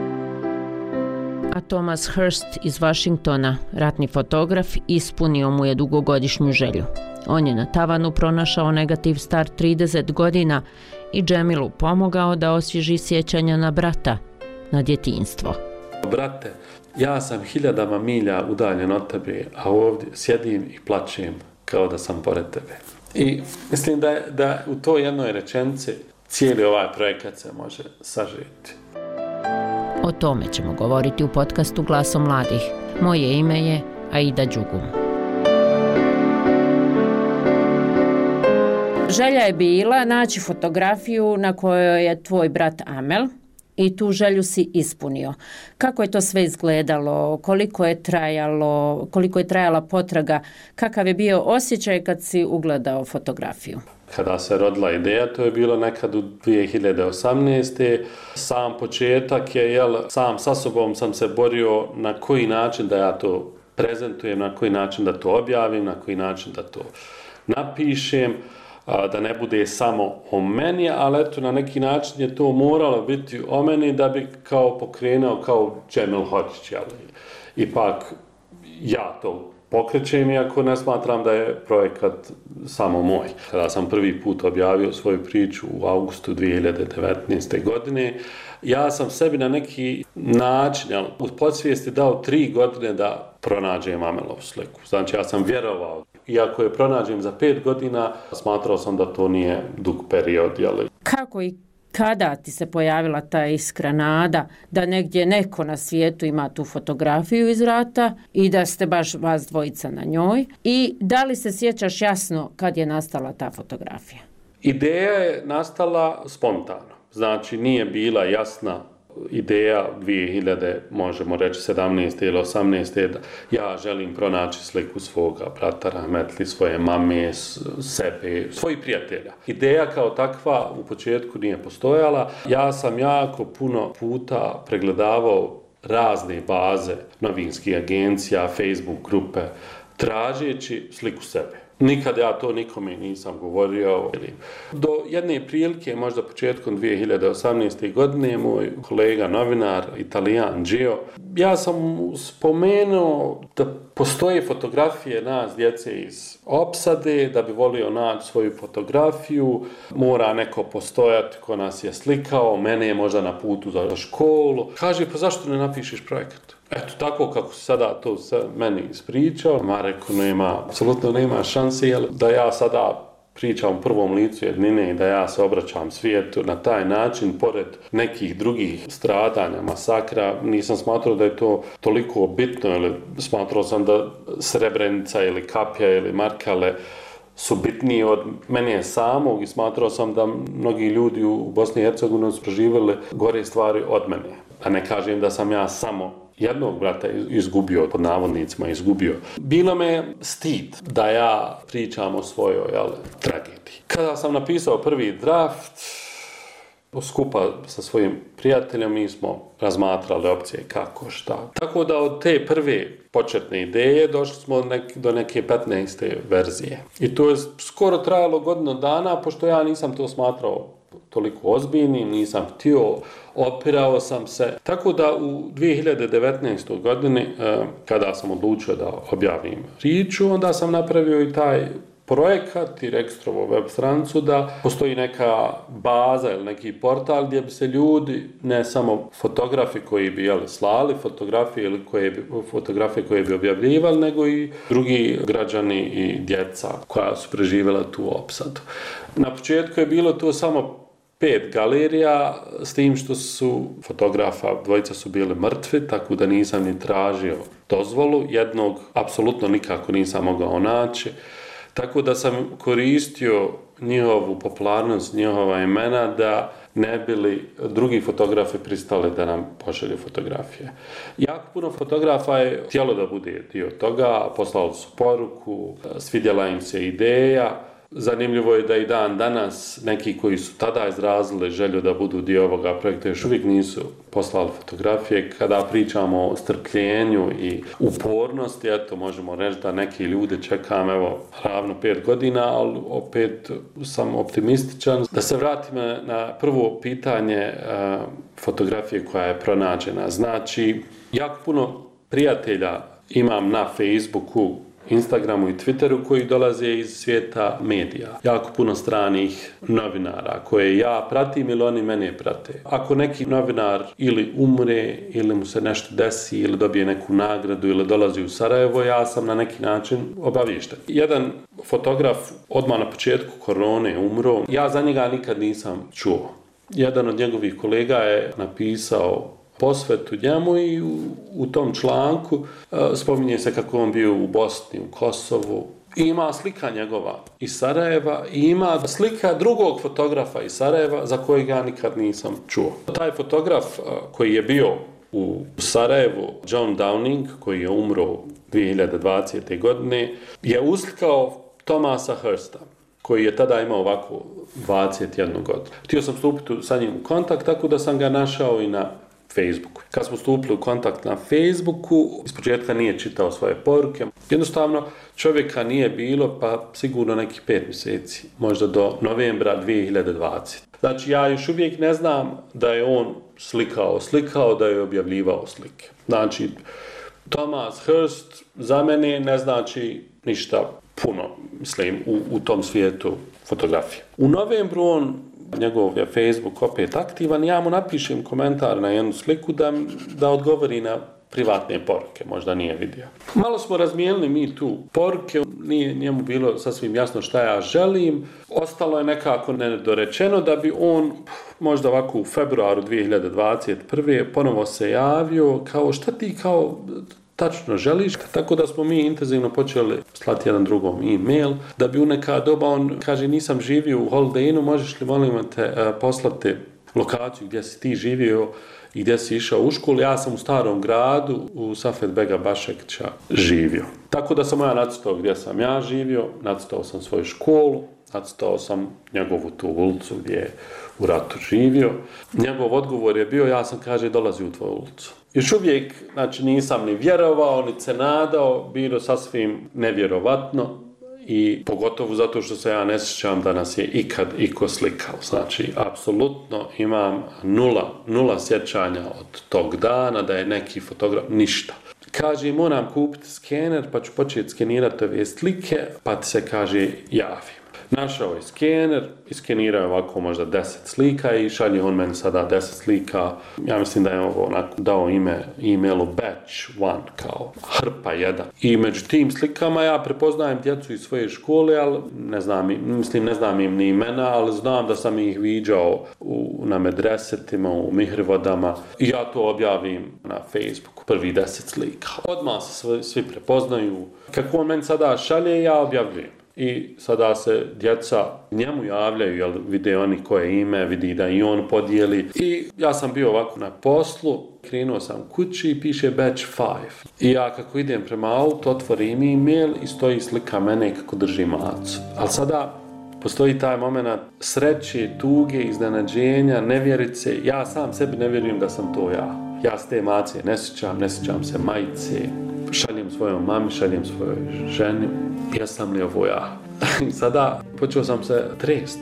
A Thomas Hurst iz Washingtona, ratni fotograf, ispunio mu je dugogodišnju želju. On je na tavanu pronašao negativ star 30 godina i Džemilu pomogao da osvježi sjećanja na brata, na djetinjstvo. Brate, ja sam 1000 milja udaljen od tebe, a ovdje sjedim i plačem kao da sam pored tebe. I mislim da u toj jednoj rečenici cijeli ovaj projekat se može sažeti. O tome ćemo govoriti u podcastu Glasom mladih. Moje ime je Aida Đugum. Želja je bila naći fotografiju na kojoj je tvoj brat Amel i tu želju si ispunio. Kako je to sve izgledalo, koliko je trajala potraga, kakav je bio osjećaj kad si ugledao fotografiju? Kada se rodila ideja, to je bilo nekad u 2018. Sam početak je, sam sa sobom sam se borio na koji način da ja to prezentujem, na koji način da to objavim, na koji način da to napišem, da ne bude samo o meni, ali eto, na neki način je to moralo biti o meni da bi kao pokrenuo kao Džemil Hodžić, ipak ja to pokrećem, iako ne smatram da je projekat samo moj. Kada sam prvi put objavio svoju priču u augustu 2019. godine, ja sam sebi na neki način u podsvijesti dao 3 godine da pronađem Amelovu sliku. Znači, ja sam vjerovao. Iako je pronađem za 5 godina, smatrao sam da to nije dug period. Kako i kada ti se pojavila ta iskra nada da negdje neko na svijetu ima tu fotografiju iz rata i da ste baš vas dvojica na njoj? I da li se sjećaš jasno kad je nastala ta fotografija? Ideja je nastala spontano. Znači, nije bila jasna ideja 2000, možemo reći 17. ili 18. da ja želim pronaći sliku svoga brata rahmetli, svoje mame, sebe, svojih prijatelja. Ideja kao takva u početku nije postojala. Ja sam jako puno puta pregledavao razne baze novinskih agencija, Facebook grupe, tražeći sliku sebe. Nikad ja to nikome nisam govorio. Do jedne prilike, možda početkom 2018. godine, moj kolega novinar, Italijan Gio, ja sam spomenuo da postoje fotografije nas djece iz opsade, da bi volio naći svoju fotografiju, mora neko postojati ko nas je slikao, mene je možda na putu za školu. Kaže, pa zašto ne napišeš projekat? Eto, tako kako se sada to meni ispričao, ma rekao, apsolutno nema šanse, da ja sada pričam u prvom licu jednine i da ja se obraćam svijetu na taj način, pored nekih drugih stradanja, masakra, nisam smatrao da je to toliko bitno, ili smatrao sam da Srebrenica ili Kapja ili Markale su bitniji od mene samog i smatrao sam da mnogi ljudi u Bosni i Hercegovini su proživjeli gore stvari od mene. A ne kažem da sam ja samo jednog brata izgubio, pod navodnicima izgubio. Bilo me stid da ja pričam o svojoj tragediji. Kada sam napisao prvi draft, skupa sa svojim prijateljem, mi smo razmatrali opcije kako, šta. Tako da od te prve početne ideje došli smo do neke 15. verzije. I to je skoro trajalo godinu dana, pošto ja nisam to smatrao toliko ozbiljnim, nisam htio, opirao sam se. Tako da u 2019. godini, kada sam odlučio da objavim priču, onda sam napravio i taj projekat i registrovao web stranicu da postoji neka baza ili neki portal gdje bi se ljudi, ne samo fotografi koji bi slali fotografije ili fotografije koje bi objavljivali, nego i drugi građani i djeca koja su preživjela tu opsadu. Na početku je bilo to samo 5 galerija, s tim što su fotografa, dvojica su bili mrtvi, tako da nisam ni tražio dozvolu, jednog apsolutno nikako nisam mogao naći. Tako da sam koristio njihovu popularnost, njihova imena da ne bili drugi fotografi pristali da nam pošalju fotografije. Jako puno fotografa je htjelo da bude dio toga, poslali su poruku, svidjela im se ideja. Zanimljivo je da i dan danas neki koji su tada izrazili želju da budu dio ovoga projekta još uvijek nisu poslali fotografije. Kada pričamo o strpljenju i upornosti, eto možemo reći da neki ljude čekam ravno 5 godina, ali opet sam optimističan. Da se vratim na prvo pitanje fotografije koja je pronađena. Znači, jako puno prijatelja imam na Facebooku, Instagramu i Twitteru koji dolaze iz svijeta medija. Jako puno stranih novinara koje ja pratim ili oni mene prate. Ako neki novinar ili umre ili mu se nešto desi ili dobije neku nagradu ili dolazi u Sarajevo, ja sam na neki način obaviješten. Jedan fotograf odmah na početku korone umro. Ja za njega nikad nisam čuo. Jedan od njegovih kolega je napisao posvetu njemu i u tom članku spominje se kako on bio u Bosni, u Kosovu. I ima slika njegova iz Sarajeva i ima slika drugog fotografa iz Sarajeva za kojeg ja nikad nisam čuo. Taj fotograf koji je bio u Sarajevu, John Downing, koji je umro 2020. godine, je uslikao Thomasa Hursta, koji je tada imao ovako 21 godinu. Htio sam stupiti sa njim u kontakt, tako da sam ga našao i na Facebooku. Kad smo stupili u kontakt na Facebooku, ispočetka nije čitao svoje poruke. Jednostavno, čovjeka nije bilo, pa sigurno nekih 5 mjeseci, možda do novembra 2020. Znači, ja još uvijek ne znam da je on slikao, da je objavljivao slike. Znači, Thomas Hurst za mene ne znači ništa puno, mislim, u tom svijetu fotografije. U novembru njegov je Facebook opet aktivan, ja mu napišem komentar na jednu sliku da odgovori na privatne poruke, možda nije vidio. Malo smo razmijenili mi tu poruke, nije njemu bilo sasvim jasno šta ja želim, ostalo je nekako nedorečeno da bi on možda ovako u februaru 2021. ponovo se javio kao šta ti kao tačno želiš, tako da smo mi intenzivno počeli slati jedan drugom e-mail, da bi u neka doba on kaže nisam živio u Holiday Innu, možeš li molim te poslati lokaciju gdje si ti živio i gdje si išao u školu. Ja sam u Starom gradu, u Safet Bega Bašekića živio. Tako da sam ja nacrtao gdje sam ja živio, nacrtao sam svoju školu, nacrtao sam njegovu tu ulicu gdje je u ratu živio. Njegov odgovor je bio, ja sam, kaže, dolazio u tvoju ulicu. Još uvijek, znači, nisam ni vjerovao, ni se nadao, bilo sasvim nevjerovatno i pogotovo zato što se ja ne sjećam da nas je ikad iko slikao. Znači, apsolutno imam nula sjećanja od tog dana da je neki fotograf, ništa. Kaže, moram kupiti skener pa ću početi skenirati ove slike, pa ti se, kaže, javim. Našao je skener, iskenirao je ovako možda 10 slika i šalje on meni sada 10 slika. Ja mislim da je ovo onako dao e-mailu batch 1, kao hrpa 1. I među tim slikama ja prepoznajem djecu iz svoje škole, ali ne znam im ni imena, ali znam da sam ih viđao na medresetima, u mihrivodama. I ja to objavim na Facebooku, prvi 10 slika. Odmah se svi prepoznaju. Kako on meni sada šalje, ja objavljujem. I sada se djeca njemu javljaju, jer vide oni koje ime, vidi da i on podijeli. I ja sam bio ovako na poslu, krenuo sam kući i piše batch 5. I ja kako idem prema autu, otvorim e-mail i stoji slika mene kako drži macu. Ali sada postoji taj moment sreće, tuge, iznenađenja, nevjerice. Ja sam sebi ne vjerujem da sam to ja. Ja s te mace ne sjećam se majice. Šaljem svojoj mami, šaljem svojoj ženi. Jesam li ovo ja? I sada počeo sam se trest.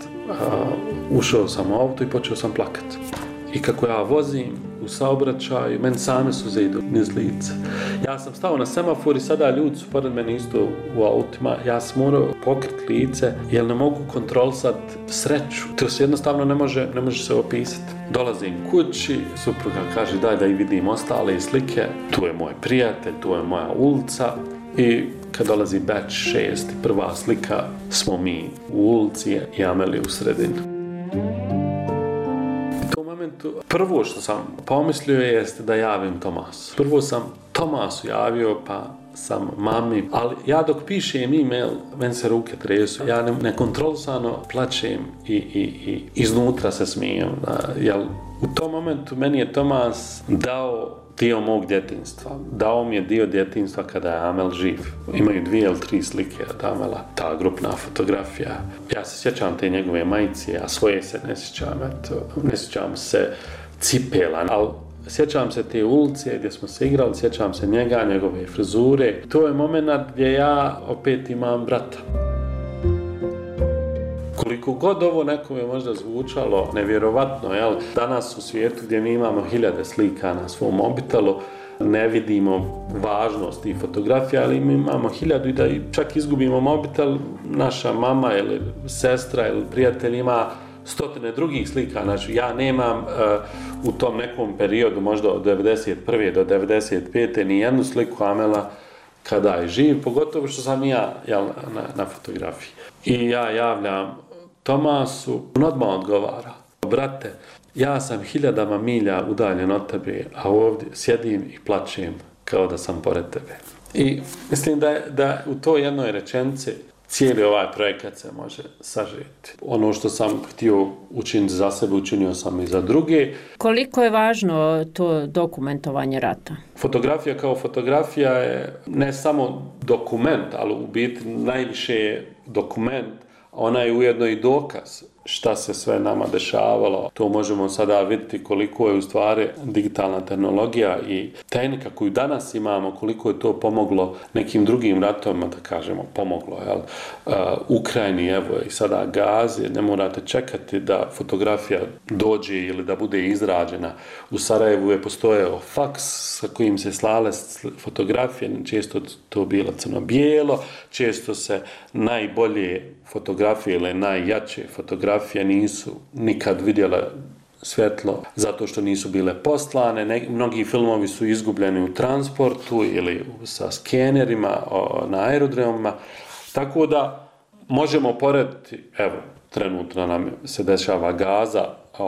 Ušao sam u auto i počeo sam plakati. I kako ja vozim u saobraćaju, meni same suze idu niz lice. Ja sam stao na semafor i sada ljudi su pored mene isto u autima. Ja sam morao pokriti lice jer ne mogu kontrolisati sreću. To se jednostavno ne može se opisati. Dolazim kući, supruga kaže daj da i vidim ostale slike. Tu je moj prijatelj, tu je moja ulica. I kad dolazi batch 6, prva slika, smo mi u ulici i Amelija u sredini. U tom momentu, prvo što sam pomislio jeste da javim Tomasu. Prvo sam Tomasu javio, pa sam mami, ali ja dok pišem e-mail, meni se ruke tresu, ja nekontrolisano plačem i iznutra se smijem. Jer u tom momentu meni je Tomas dao dio mog djetinjstva. Dao mi je dio djetinjstva kada je Amel živ. Imaju 2 ili 3 slike od Amela, ta grupna fotografija. Ja se sjećam te njegove majice, a svoje se ne sjećam. Ne sjećam se cipela, ali sjećam se te ulice gdje smo se igrali, sjećam se njega, njegove frizure. To je moment gdje ja opet imam brata. Koliko god ovo nekome možda zvučalo nevjerovatno, jel? Danas u svijetu gdje mi imamo 1000 slika na svom mobitelu, ne vidimo važnost tih fotografija, ali mi imamo 1000 i da čak izgubimo mobitel, naša mama ili sestra ili prijatelj ima 100 drugih slika. Znači, ja nemam u tom nekom periodu, možda od 91. do 95. ni jednu sliku Amela kada je živ, pogotovo što sam ja na fotografiji. I ja javljam Tomasu, on odmah odgovara, brate, ja sam 1000 milja udaljen od tebe, a ovdje sjedim i plačem kao da sam pored tebe. I mislim da u toj jednoj rečenici cijeli ovaj projekat se može sažeti. Ono što sam htio učiniti za sebe, učinio sam i za druge. Koliko je važno to dokumentovanje rata? Fotografija kao fotografija je ne samo dokument, ali u biti najviše je dokument. Ona je ujedno i dokaz šta se sve nama dešavalo. To možemo sada vidjeti koliko je u stvari digitalna tehnologija i tehnika koju danas imamo, koliko je to pomoglo nekim drugim ratovima, da kažemo, pomoglo. Jel? Ukrajini, evo i sada Gazi, ne morate čekati da fotografija dođe ili da bude izrađena. U Sarajevu je postojao faks sa kojim se slale fotografije, često to bilo crno-bijelo, često se najbolje fotografije ili najjače fotografije nisu nikad vidjele svjetlo zato što nisu bile poslane. Mnogi filmovi su izgubljeni u transportu ili sa skenerima na aerodromima. Tako da možemo porediti, evo, trenutno nam se dešava Gaza,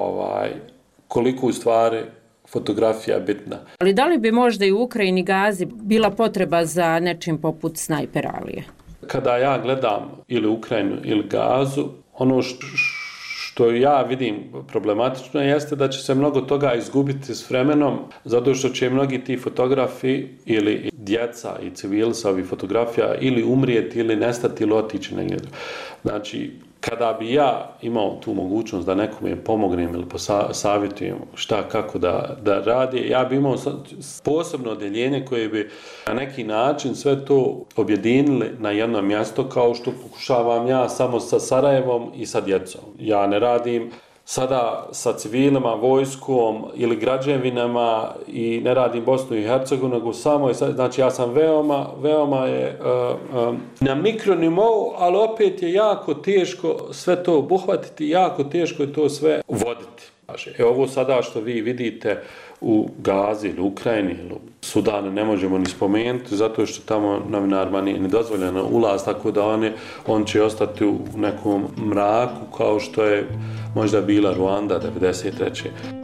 koliko u stvari fotografija je bitna. Ali da li bi možda i u Ukrajini Gazi bila potreba za nečim poput Snajper Alije? Kada ja gledam ili Ukrajinu ili Gazu, ono što što ja vidim problematično jeste da će se mnogo toga izgubiti s vremenom, zato što će mnogi ti fotografi ili djeca i civili sa ovih fotografija ili umrijeti ili nestati ili otići negdje. Znači, kada bi ja imao tu mogućnost da nekome pomognem ili savjetujem šta, kako da radi, ja bi imao posebno odjeljenje koje bi na neki način sve to objedinili na jedno mjesto, kao što pokušavam ja samo sa Sarajevom i sa djecom. Ja ne radim sada sa civilima, vojskom ili građevinama i ne radim Bosnu i Hercegovinu, nego samo, znači ja sam veoma je na mikronivou, ali opet je jako teško sve to obuhvatiti, jako teško je to sve voditi. Ovo sada što vi vidite u Gazi ili Ukrajini ili Sudanu ne možemo ni spomenuti, zato što tamo novinarima nije nedozvoljeno ulaz, tako da on će ostati u nekom mraku kao što je možda bila Ruanda 1993.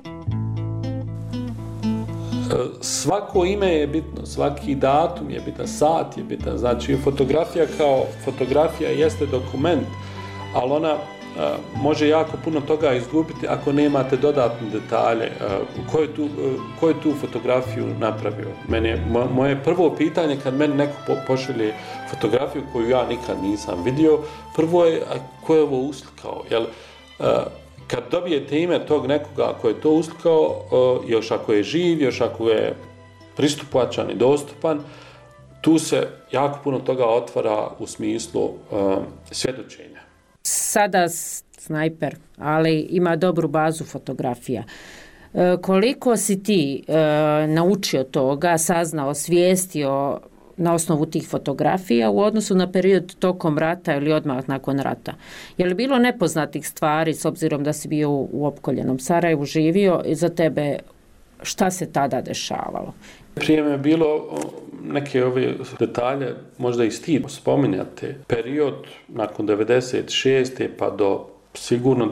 Svako ime je bitno, svaki datum je bitan, sat je bitan, znači fotografija kao fotografija jeste dokument, ali ona može jako puno toga izgubiti ako nemate dodatne detalje. Ko je tu fotografiju napravio? Moje prvo pitanje kad meni neko pošalje fotografiju koju ja nikad nisam vidio, prvo je ko je ovo uslikao? Kad dobijete ime tog nekoga ko je to uslikao, još ako je živ, još ako je pristupačan i dostupan, tu se jako puno toga otvara u smislu svjedočenja. Sada snajper, ali ima dobru bazu fotografija. Koliko si ti naučio toga, saznao, svijestio na osnovu tih fotografija u odnosu na period tokom rata ili odmah nakon rata? Je li bilo nepoznatih stvari, s obzirom da si bio u opkoljenom Sarajevu, živio, i za tebe šta se tada dešavalo? Prije me je bilo neke ove detalje, možda i stid spominjati. Period nakon 96. pa do sigurno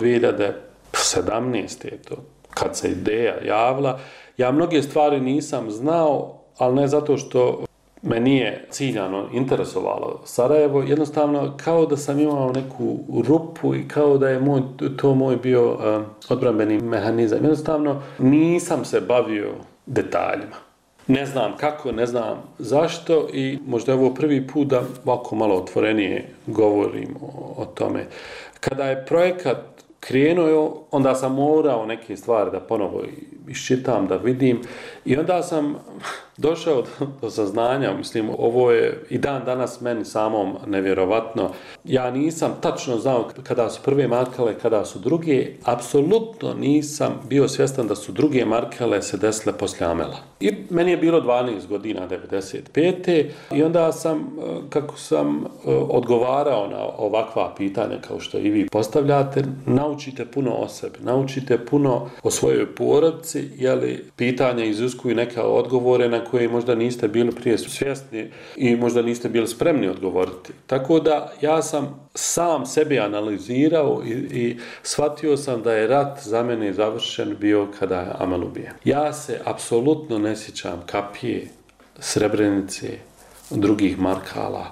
2017. to, kad se ideja javila, ja mnoge stvari nisam znao, ali ne zato što me nije ciljano interesovalo Sarajevo, jednostavno kao da sam imao neku rupu i kao da je to moj bio odbrambeni mehanizam. Jednostavno nisam se bavio detaljima. Ne znam kako, ne znam zašto i možda je ovo prvi put da ovako malo otvorenije govorim o tome. Kada je projekat krenuo, onda sam morao neke stvari da ponovo iščitam, da vidim i onda sam došao do saznanja, mislim, ovo je i dan danas meni samom nevjerovatno. Ja nisam tačno znao kada su prve markale, kada su druge, apsolutno nisam bio svjestan da su druge markale se desile poslije Amela. I meni je bilo 12 godina, 95. I onda sam, kako sam odgovarao na ovakva pitanja kao što i vi postavljate, naučite puno o sebi, naučite puno o svojoj porodici, jeli pitanja iziskuju neke odgovore na koje možda niste bili prije svjesni i možda niste bili spremni odgovoriti. Tako da ja sam sam sebi analizirao i shvatio sam da je rat za mene završen bio kada je Amel ubijen. Ja se apsolutno ne sjećam Kapije, Srebrenice, drugih markala.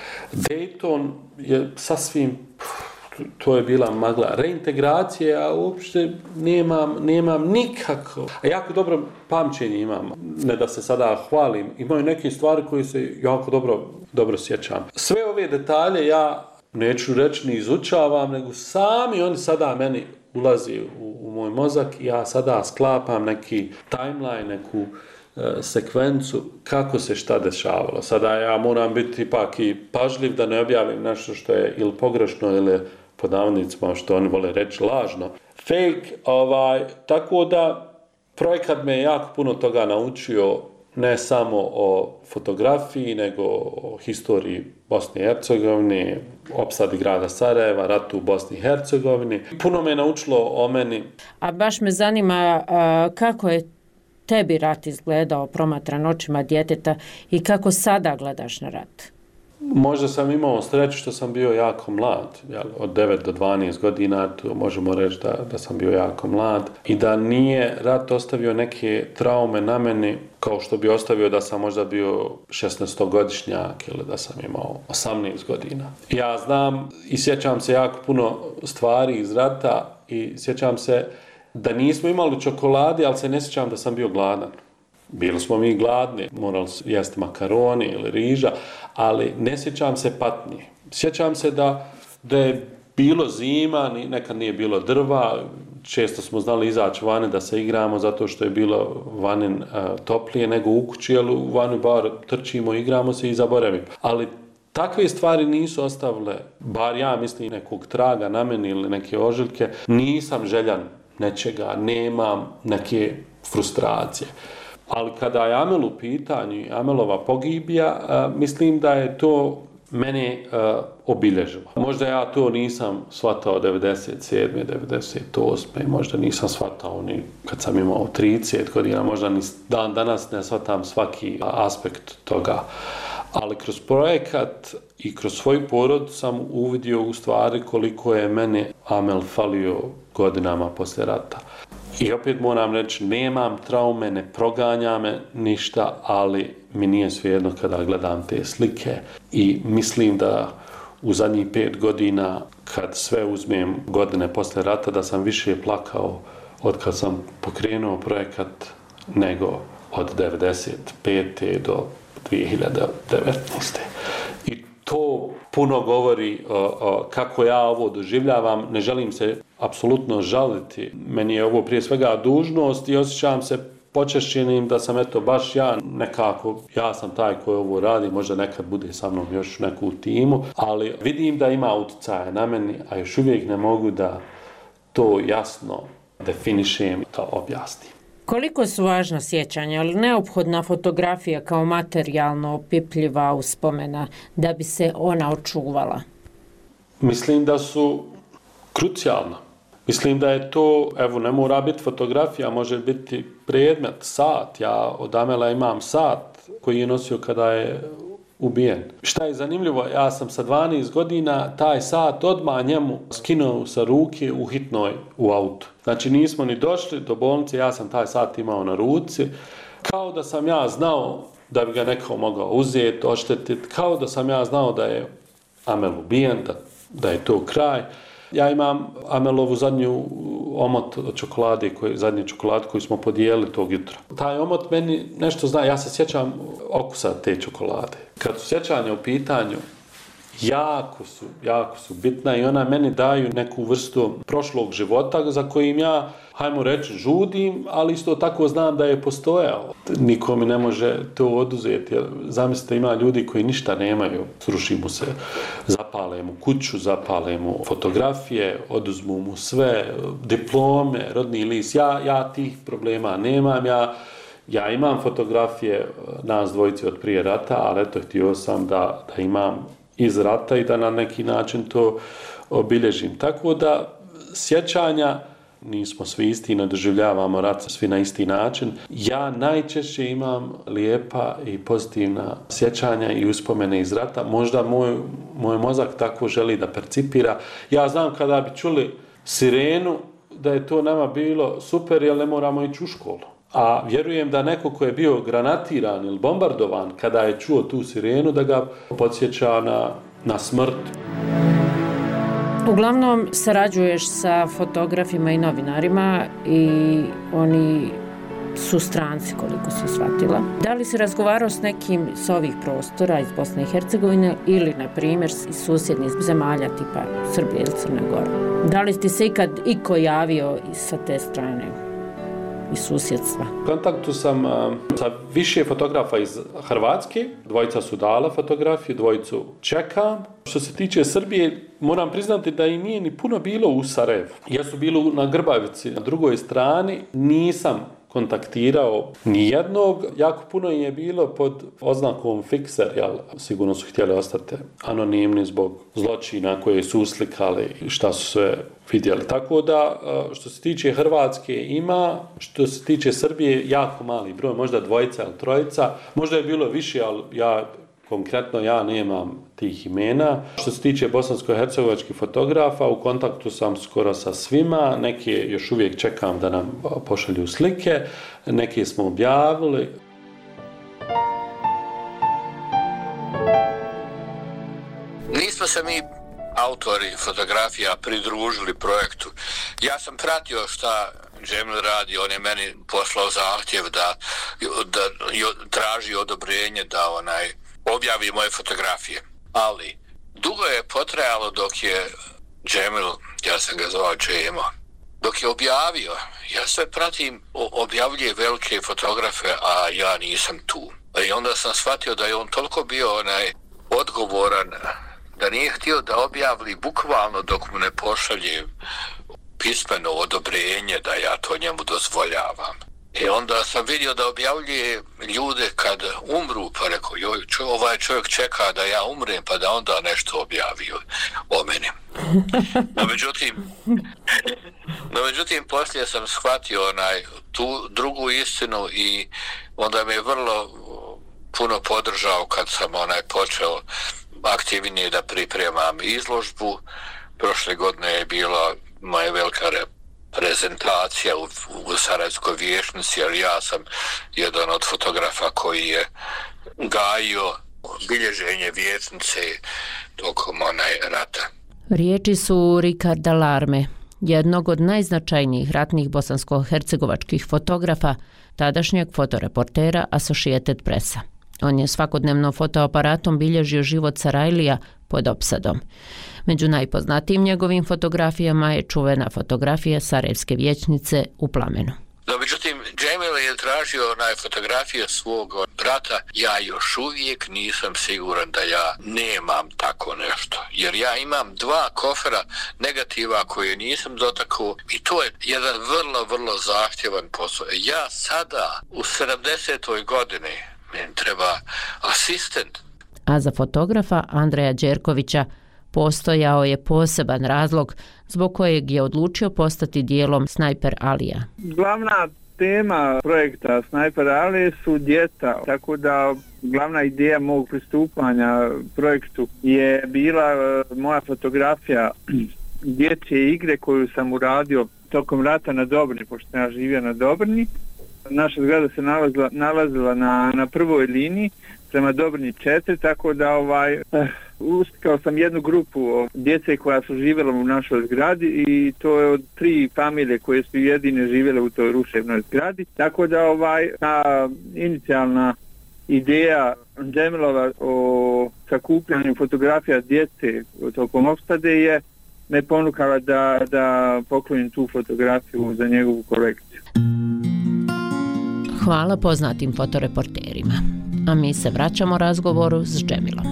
Dayton je sasvim, to je bila magla. Reintegracije, ja uopšte nemam nikako. A jako dobro pamćenje imam. Ne da se sada hvalim. Imaju neke stvari koje se jako dobro sjećam. Sve ove detalje ja neću reći ni izučavam, nego sami oni sada meni ulazi u moj mozak i ja sada sklapam neki timeline, neku sekvencu kako se šta dešavalo. Sada ja moram biti ipak i pažljiv da ne objavim nešto što je ili pogrešno ili pod navodnicima što oni vole reći lažno. Fake, tako da projekat me jako puno toga naučio, ne samo o fotografiji, nego o historiji Bosne i Hercegovine, opsadi grada Sarajeva, ratu u Bosni i Hercegovini. Puno me naučilo o meni. A baš me zanima kako je tebi rat izgledao promatran očima djeteta i kako sada gledaš na rat? Možda sam imao sreću što sam bio jako mlad, od 9 do 12 godina, to možemo reći da sam bio jako mlad i da nije rat ostavio neke traume na meni kao što bi ostavio da sam možda bio 16-godišnjak ili da sam imao 18 godina. Ja znam i sjećam se jako puno stvari iz rata i sjećam se da nismo imali čokolade, ali se ne sjećam da sam bio gladan. Bili smo mi gladni, morali jesti makaroni ili riža, ali ne sjećam se patnje. Sjećam se da je bilo zima, nekad nije bilo drva, često smo znali izaći vani da se igramo zato što je bilo vani toplije nego u kući, ali u vani bar trčimo, igramo se i zaboravimo. Ali takve stvari nisu ostavile, bar ja mislim, nekog traga na meni ili neke ožiljke. Nisam željan nečega, nemam neke frustracije. Ali kada je Amel u pitanju, Amelova pogibija, mislim da je to mene obilježilo. Možda ja to nisam shvatao 97. 98. Možda nisam shvatao ni kad sam imao 30 godina, možda ni dan danas ne shvatam svaki aspekt toga. Ali kroz projekat i kroz svoju porodicu sam uvidio u stvari koliko je mene Amel falio godinama poslije rata. I opet moram reći, nemam traume, ne proganja me ništa, ali mi nije svejedno kada gledam te slike i mislim da u zadnjih 5 godina, kad sve uzmem godine poslije rata, da sam više plakao od kad sam pokrenuo projekat nego od 95. do 2019. I to puno govori kako ja ovo doživljavam. Ne želim se apsolutno žaliti. Meni je ovo prije svega dužnost i osjećam se počašćenim da sam baš ja nekako, ja sam taj koji ovo radi, možda nekad bude sa mnom još neku timu, ali vidim da ima utjecaja na meni, a još uvijek ne mogu da to jasno definišem i to objasnim. Koliko su važna sjećanja, ali neophodna fotografija kao materijalno opipljiva uspomena da bi se ona očuvala? Mislim da su krucijalna. Mislim da je to, evo, ne mora biti fotografija, može biti predmet, sat. Ja od Amela imam sat koji je nosio kada je ubijen. Šta je zanimljivo, ja sam sa 12 godina taj sat odmah njemu skinuo sa ruke u hitnoj u autu. Znači nismo ni došli do bolnice, ja sam taj sat imao na ruci, kao da sam ja znao da bi ga neko mogao uzeti, oštetiti, kao da sam ja znao da je Amel ubijen, da je to kraj. Ja imam Amelovu zadnju omot od čokolade, zadnji čokolad koju smo podijelili tog jutra. Taj omot meni nešto zna, ja se sjećam okusa te čokolade. Kad su sjećanja u pitanju, jako su bitna i ona meni daju neku vrstu prošlog života za kojim ja, hajmo reći, žudim, ali isto tako znam da je postojao. Niko mi ne može to oduzeti. Zamislite, ima ljudi koji ništa nemaju, sruši mu se, zapale mu kuću, zapale mu fotografije, oduzmu mu sve, diplome, rodni list. Ja tih problema nemam, ja imam fotografije nas dvojice od prije rata, ali eto, htio sam da imam iz rata i da na neki način to obilježim. Tako da sjećanja, nismo svi isti, ne doživljavamo rat svi na isti način. Ja najčešće imam lijepa i pozitivna sjećanja i uspomene iz rata. Možda moj mozak tako želi da percipira. Ja znam kada bi čuli sirenu da je to nama bilo super jer ne moramo ići u školu. A vjerujem da neko ko je bio granatiran ili bombardovan, kada je čuo tu sirenu, da ga podsjeća na smrt. Uglavnom sarađuješ sa fotografima i novinarima i oni su stranci, koliko sam shvatila. Da li si razgovarao s nekim s ovih prostora iz Bosne i Hercegovine ili, na primjer, iz susjednih zemalja tipa Srbije ili Crne Gore? Da li ti se ikad iko javio sa te strane? I susjedstva. U kontaktu sam sa više fotografa iz Hrvatske, dvojica su dala fotografiju, dvojicu čekam. Što se tiče Srbije, moram priznati da i nije ni puno bilo u Sarajevu. Ja su bili na Grbavici, na drugoj strani, nisam kontaktirao nijednog, jako puno je bilo pod oznakom fikser, sigurno su htjeli ostati anonimni zbog zločina koje su uslikali i šta su sve vidjeli. Tako da, što se tiče Hrvatske ima, što se tiče Srbije, jako mali broj, možda dvojica ili trojica, možda je bilo više, ali konkretno ja nemam tih imena. Što se tiče bosansko-hercegovačkih fotografa, u kontaktu sam skoro sa svima, neke još uvijek čekam da nam pošalju slike, neke smo objavili. Nismo se mi autori fotografija pridružili projektu. Ja sam pratio šta Džemil radi, on je meni poslao zahtjev da traži odobrenje da objavi moje fotografije. Ali dugo je potrajalo dok je Džemil, ja sam ga zvao Džemo, dok je objavio. Ja sve pratim, objavljuje velike fotografe, a ja nisam tu. I onda sam shvatio da je on toliko bio odgovoran da nije htio da objavlji bukvalno dok mu ne pošalje pismeno odobrenje da ja to njemu dozvoljavam. I onda sam vidio da objavljuje ljude kad umru, pa rekao, ovaj čovjek čeka da ja umrem pa da onda nešto objavi o meni. No međutim, poslije sam shvatio tu drugu istinu i onda me je vrlo puno podržao kad sam počeo aktivnije da pripremam izložbu. Prošle godine je bila moja velika prezentacija u Sarajevskoj vijećnici, jer ja sam jedan od fotografa koji je gajio bilježenje vijećnice tokom rata. Riječi su Ricarda Larme, jednog od najznačajnijih ratnih bosansko-hercegovačkih fotografa, tadašnjeg fotoreportera Associated Pressa. On je svakodnevno fotoaparatom bilježio život Sarajlija pod opsadom. Među najpoznatijim njegovim fotografijama je čuvena fotografija Sarajevske vijećnice u plamenu. No, međutim, Džemil je tražio fotografije svog brata. Ja još uvijek nisam siguran da ja nemam tako nešto. Jer ja imam 2 kofera negativa koje nisam dotakao i to je jedan vrlo, vrlo zahtjevan posao. Ja sada u 70. godini meni treba asistent. A za fotografa Andreja Đerkovića postojao je poseban razlog zbog kojeg je odlučio postati dijelom Snajper Alija. Glavna tema projekta Snajper Alije su djeca, tako da glavna ideja mog pristupanja projektu je bila moja fotografija dječje igre koju sam uradio tokom rata na Dobrni, pošto ja živio na Dobrni. Naša zgrada se nalazila na prvoj liniji prema Dobrni 4, tako da uskao sam jednu grupu djece koja su živjela u našoj zgradi i to je od 3 familije koje su jedine živjele u toj ruševnoj zgradi. Tako da ta inicijalna ideja Džemilova o sakupljanju fotografija djece tokom opstade je me ponukala da poklonim tu fotografiju za njegovu kolekciju. Hvala poznatim fotoreporterima. A mi se vraćamo razgovoru s Džemilom.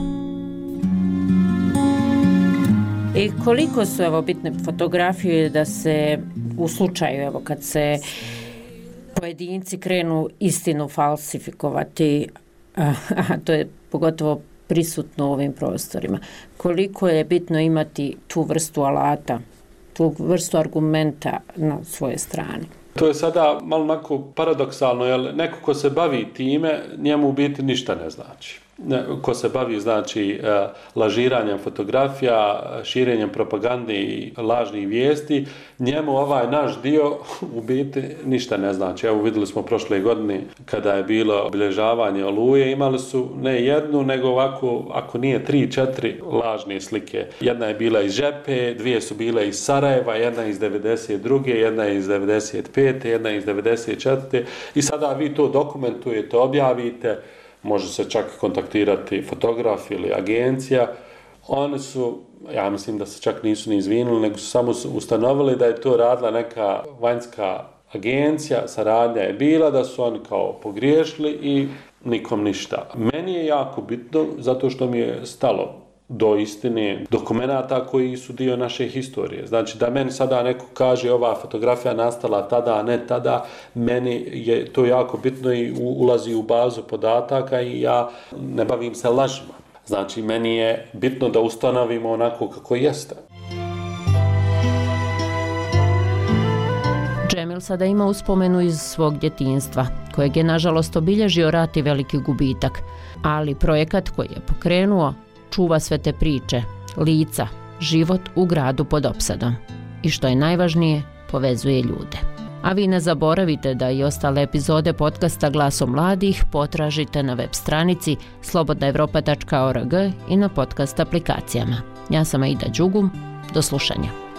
I koliko su bitne fotografije da se u slučaju kad se pojedinci krenu istinu falsifikovati, a to je pogotovo prisutno u ovim prostorima. Koliko je bitno imati tu vrstu alata, tu vrstu argumenta na svoje strane? To je sada malo onako paradoksalno, jer neko ko se bavi time, njemu u biti ništa ne znači. Ko se bavi lažiranjem fotografija, širenjem propagande i lažnih vijesti, njemu ovaj naš dio u biti ništa ne znači. Evo vidjeli smo prošle godine kada je bilo obilježavanje Oluje, imali su ne jednu, nego ovako, ako nije 3-4 lažne slike. Jedna je bila iz Žepe, 2 su bile iz Sarajeva, jedna iz 92. jedna iz 95. jedna iz 94. I sada vi to dokumentujete, objavite, može se čak kontaktirati fotograf ili agencija. Oni su, ja mislim da se čak nisu ni izvinuli, nego su samo ustanovili da je to radila neka vanjska agencija, saradnja je bila, da su oni kao pogriješili i nikom ništa. Meni je jako bitno zato što mi je stalo do istine dokumenata koji su dio naše historije. Znači da meni sada neko kaže ova fotografija nastala tada, a ne tada, meni je to jako bitno i ulazi u bazu podataka i ja ne bavim se lažima. Znači meni je bitno da ustanovimo onako kako jeste. Džemil sada ima uspomenu iz svog djetinjstva, kojeg je nažalost obilježio rat i veliki gubitak, ali projekat koji je pokrenuo čuva sve te priče, lica, život u gradu pod opsadom. I što je najvažnije, povezuje ljude. A vi ne zaboravite da i ostale epizode podcasta Glasom mladih potražite na web stranici slobodnaevropa.org i na podcast aplikacijama. Ja sam Aida Đugum, do slušanja.